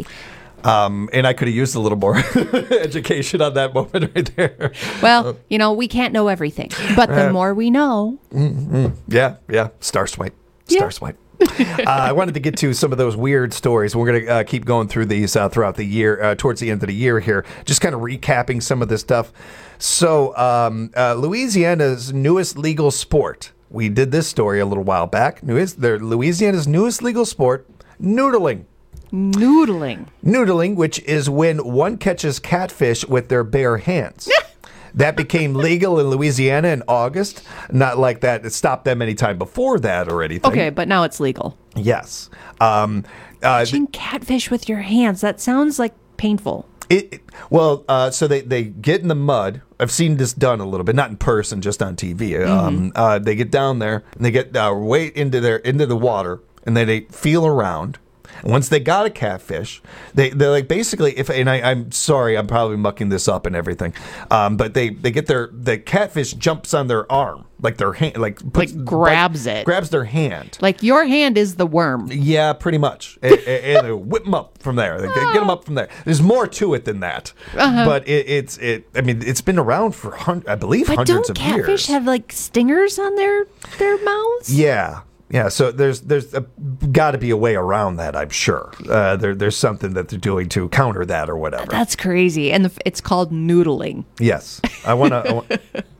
Um, and I could have used a little more education on that moment right there. Well, you know, we can't know everything, but the Uh, more we know, Mm-hmm. Yeah, yeah. Star Swipe. Star Swipe. uh, I wanted to get to some of those weird stories. We're going to uh, keep going through these uh, throughout the year, uh, towards the end of the year here, just kind of recapping some of this stuff. So, um, uh, Louisiana's newest legal sport. We did this story a little while back. Newest, they're Louisiana's newest legal sport, noodling. Noodling. Noodling, which is when one catches catfish with their bare hands. That became legal in Louisiana in August. Not like that. It stopped them any time before that or anything. okay, but now it's legal. Yes. Um, uh, th- Catching catfish with your hands, that sounds like painful. it, it- well, uh, so they, they get in the mud. I've seen this done a little bit, not in person, just on T V. Um, uh, they get down there and they get uh, way into their into the water, and then they feel around. And once they got a catfish, they they're like basically if and I, I'm sorry, I'm probably mucking this up and everything, um, but they, they get their the catfish jumps on their arm, like their hand, like puts, Like grabs it. grabs their hand. Like your hand is the worm. Yeah, pretty much. and, and they whip them up from there. They get them up from there. There's more to it than that. Uh-huh. But it, it's it. I mean, it's been around for hun- I believe But hundreds don't of catfish years. have like stingers on their their mouths? Yeah. Yeah, so there's there's got to be a way around that, I'm sure. Uh, there there's something that they're doing to counter that or whatever. That's crazy, and the, it's called noodling. Yes, I want to. I want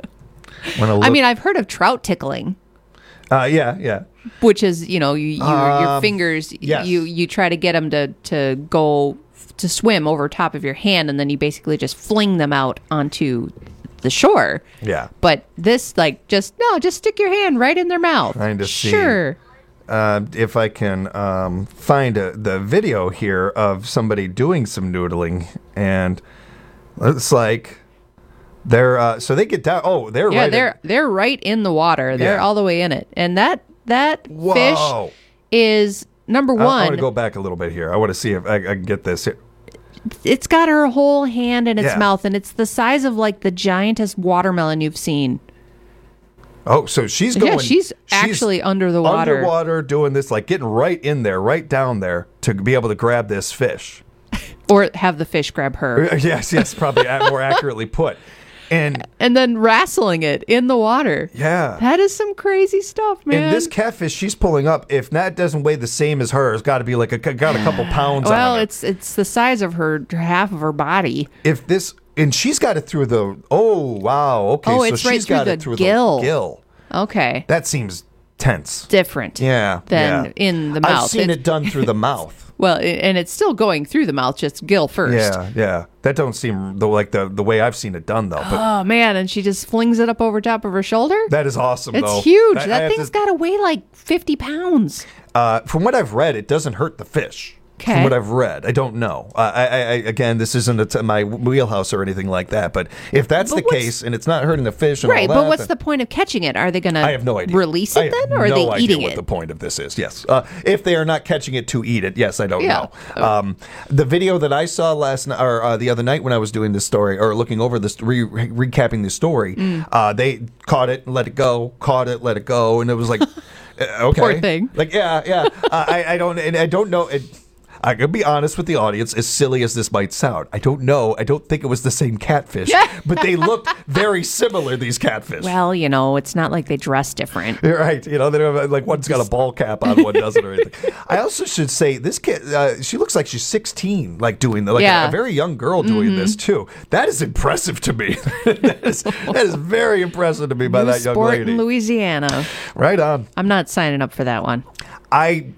to. I mean, I've heard of trout tickling, uh, yeah, yeah. which is you know you, you your Um, fingers yes. you you try to get them to to go to swim over top of your hand, and then you basically just fling them out onto the shore. Yeah. But this, like, just, no, just stick your hand right in their mouth. Trying to see. Sure. Uh, if I can um, find a, the video here of somebody doing some noodling, and it's like they're uh, so they get down. Oh, they're yeah, right. they're in, they're right in the water. They're Yeah. all the way in it, and that that Whoa. fish is number I, I one. want to go back a little bit here. I want to see if I, I can get this. Here. It's got her whole hand in its Yeah. mouth, and it's the size of like the giantest watermelon you've seen. Oh, so she's going. Yeah, she's actually under the water. Underwater, doing this, like getting right in there, right down there to be able to grab this fish. Or have the fish grab her. Yes, yes, probably more accurately put. And and then wrestling it in the water. Yeah. That is some crazy stuff, man. And this catfish she's pulling up, if that doesn't weigh the same as her, it's got to be like a, got a couple pounds well, on it. it's it's the size of her half of her body. If this, and she's got it through the, oh, wow, okay. Oh, so it's she's right through got the it through gill. the gill. Okay. That seems tense. Different. Yeah. Than yeah. in the mouth. I've seen It's- it done through the mouth. Well, it, and it's still going through the mouth, just gill first. Yeah, yeah. That don't seem the, like the, the way I've seen it done, though. But Oh, man. And she just flings it up over top of her shoulder? that is awesome, It's though. huge. I- I that have thing's to- got to weigh like fifty pounds. Uh, from what I've read, it doesn't hurt the fish. Okay. From what I've read, I don't know. Uh, I, I, I, again, this isn't a t- my wheelhouse or anything like that. But if that's But the what's- case and it's not hurting the fish, and Right, all that, but what's then the point of catching it? Are they going to I have no idea. release I it have then, or are no they idea eating what it? the point of this is. Yes, uh, if they are not catching it to eat it, yes, I don't Yeah. know. Um, the video that I saw last night or uh, the other night when I was doing this story or looking over this, re- re- recapping the story, Mm. uh, they caught it, let it go, caught it, let it go, and it was like, uh, okay, Poor thing. Like, yeah, yeah. uh, I, I don't, and I don't know. It, I could be honest with the audience, as silly as this might sound. I don't know. I don't think it was the same catfish, but they looked very similar, these catfish. Well, you know, it's not like they dress different. You're right. You know, they don't have, like one's got a ball cap on, one doesn't or anything. I also should say this kid, uh, she looks like she's sixteen, like doing the, like Yeah. a, a very young girl doing Mhm. this too. That is impressive to me. that, is, that is very impressive to me by New that young sport lady. in Louisiana. Right on. I'm not signing up for that one. I,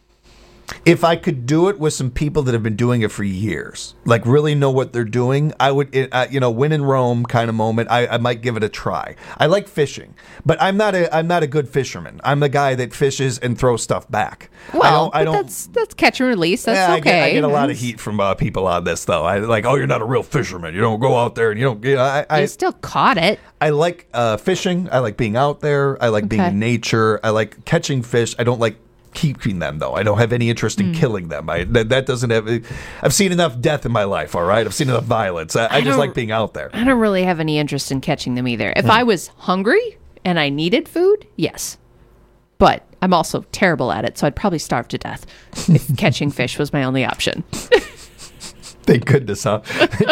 if I could do it with some people that have been doing it for years, like really know what they're doing, I would, it, uh, you know, win in Rome kind of moment. I, I might give it a try. I like fishing, but I'm not a, I'm not a good fisherman. I'm the guy that fishes and throws stuff back. Well, I don't, I but don't. that's that's catch and release. That's yeah, I okay. get, I get a lot of heat from uh, people on this, though. I like, oh, you're not a real fisherman. You don't go out there and you don't. You know, I, I You still caught it. I like uh, fishing. I like being out there. I like being Okay. in nature. I like catching fish. I don't like keeping them, though. I don't have any interest in Mm. killing them. I that, that doesn't have. I've seen enough death in my life. All right, I've seen enough violence. I, I, I just don't- like being out there. I don't really have any interest in catching them either. If Hmm. I was hungry and I needed food, yes. But I'm also terrible at it, so I'd probably starve to death if catching fish was my only option. Thank goodness, huh?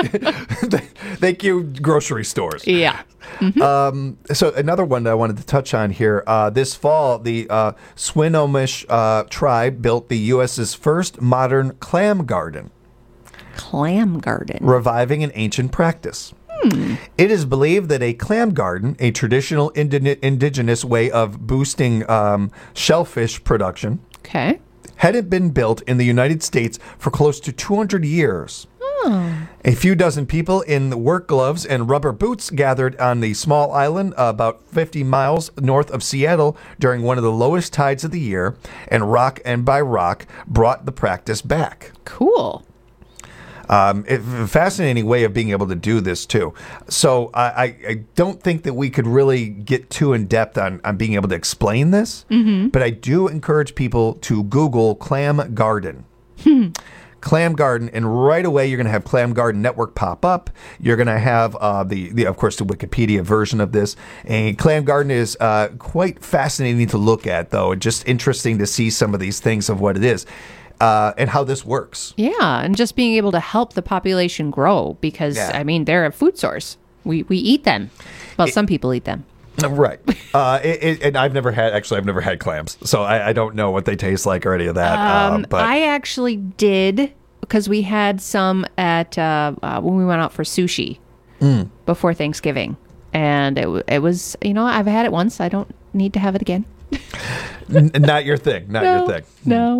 Thank you, grocery stores. Yeah. Um, so another one that I wanted to touch on here. Uh, this fall, the uh, Swinomish uh, tribe built the U S's first modern clam garden, Clam garden. reviving an ancient practice. It is believed that a clam garden, a traditional indi- indigenous way of boosting um, shellfish production, Okay. hadn't been built in the United States for close to two hundred years. Oh. A few dozen people in work gloves and rubber boots gathered on the small island uh, about fifty miles north of Seattle during one of the lowest tides of the year, and rock and by rock brought the practice back. Cool. Um, it, fascinating way of being able to do this too. So I, I, I don't think that we could really get too in depth on, on being able to explain this, Mhm. but I do encourage people to Google clam garden. Clam Garden, and right away you're going to have Clam Garden Network pop up. You're going to have uh, the, the, of course, the Wikipedia version of this. And Clam Garden is uh, quite fascinating to look at, though, and just interesting to see some of these things of what it is uh, and how this works. Yeah, and just being able to help the population grow because, Yeah. I mean, they're a food source. We, we eat them. Well, some people eat them. Right. Uh, it, it, and I've never had, actually, I've never had clams, so I, I don't know what they taste like or any of that. Um, uh, but I actually did because we had some at uh, uh, when we went out for sushi Mm. before Thanksgiving, and it w- it was you know I've had it once. I don't need to have it again. N- not your thing. Not no, your thing. No.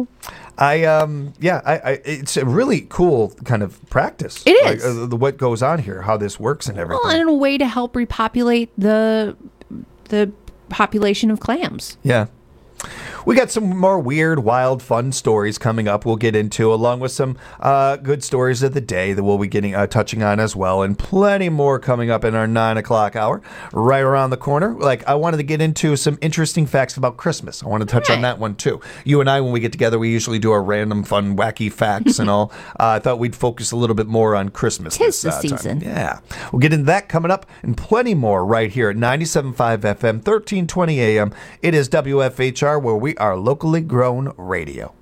I um yeah I, I it's a really cool kind of practice. It like, is uh, the, what goes on here, how this works, and everything. Well, and a way to help repopulate the the population of clams. Yeah. We got some more weird, wild, fun stories coming up we'll get into, along with some uh, good stories of the day that we'll be getting uh, touching on as well, and plenty more coming up in our nine o'clock hour right around the corner. Like, I wanted to get into some interesting facts about Christmas. I want to touch right. on that one, too. You and I, when we get together, we usually do our random, fun, wacky facts and all. Uh, I thought we'd focus a little bit more on Christmas. Tis this, the uh, season. Time. Yeah. We'll get into that coming up and plenty more right here at ninety-seven point five F M, thirteen twenty A M. It is W F H R, where we are locally grown radio.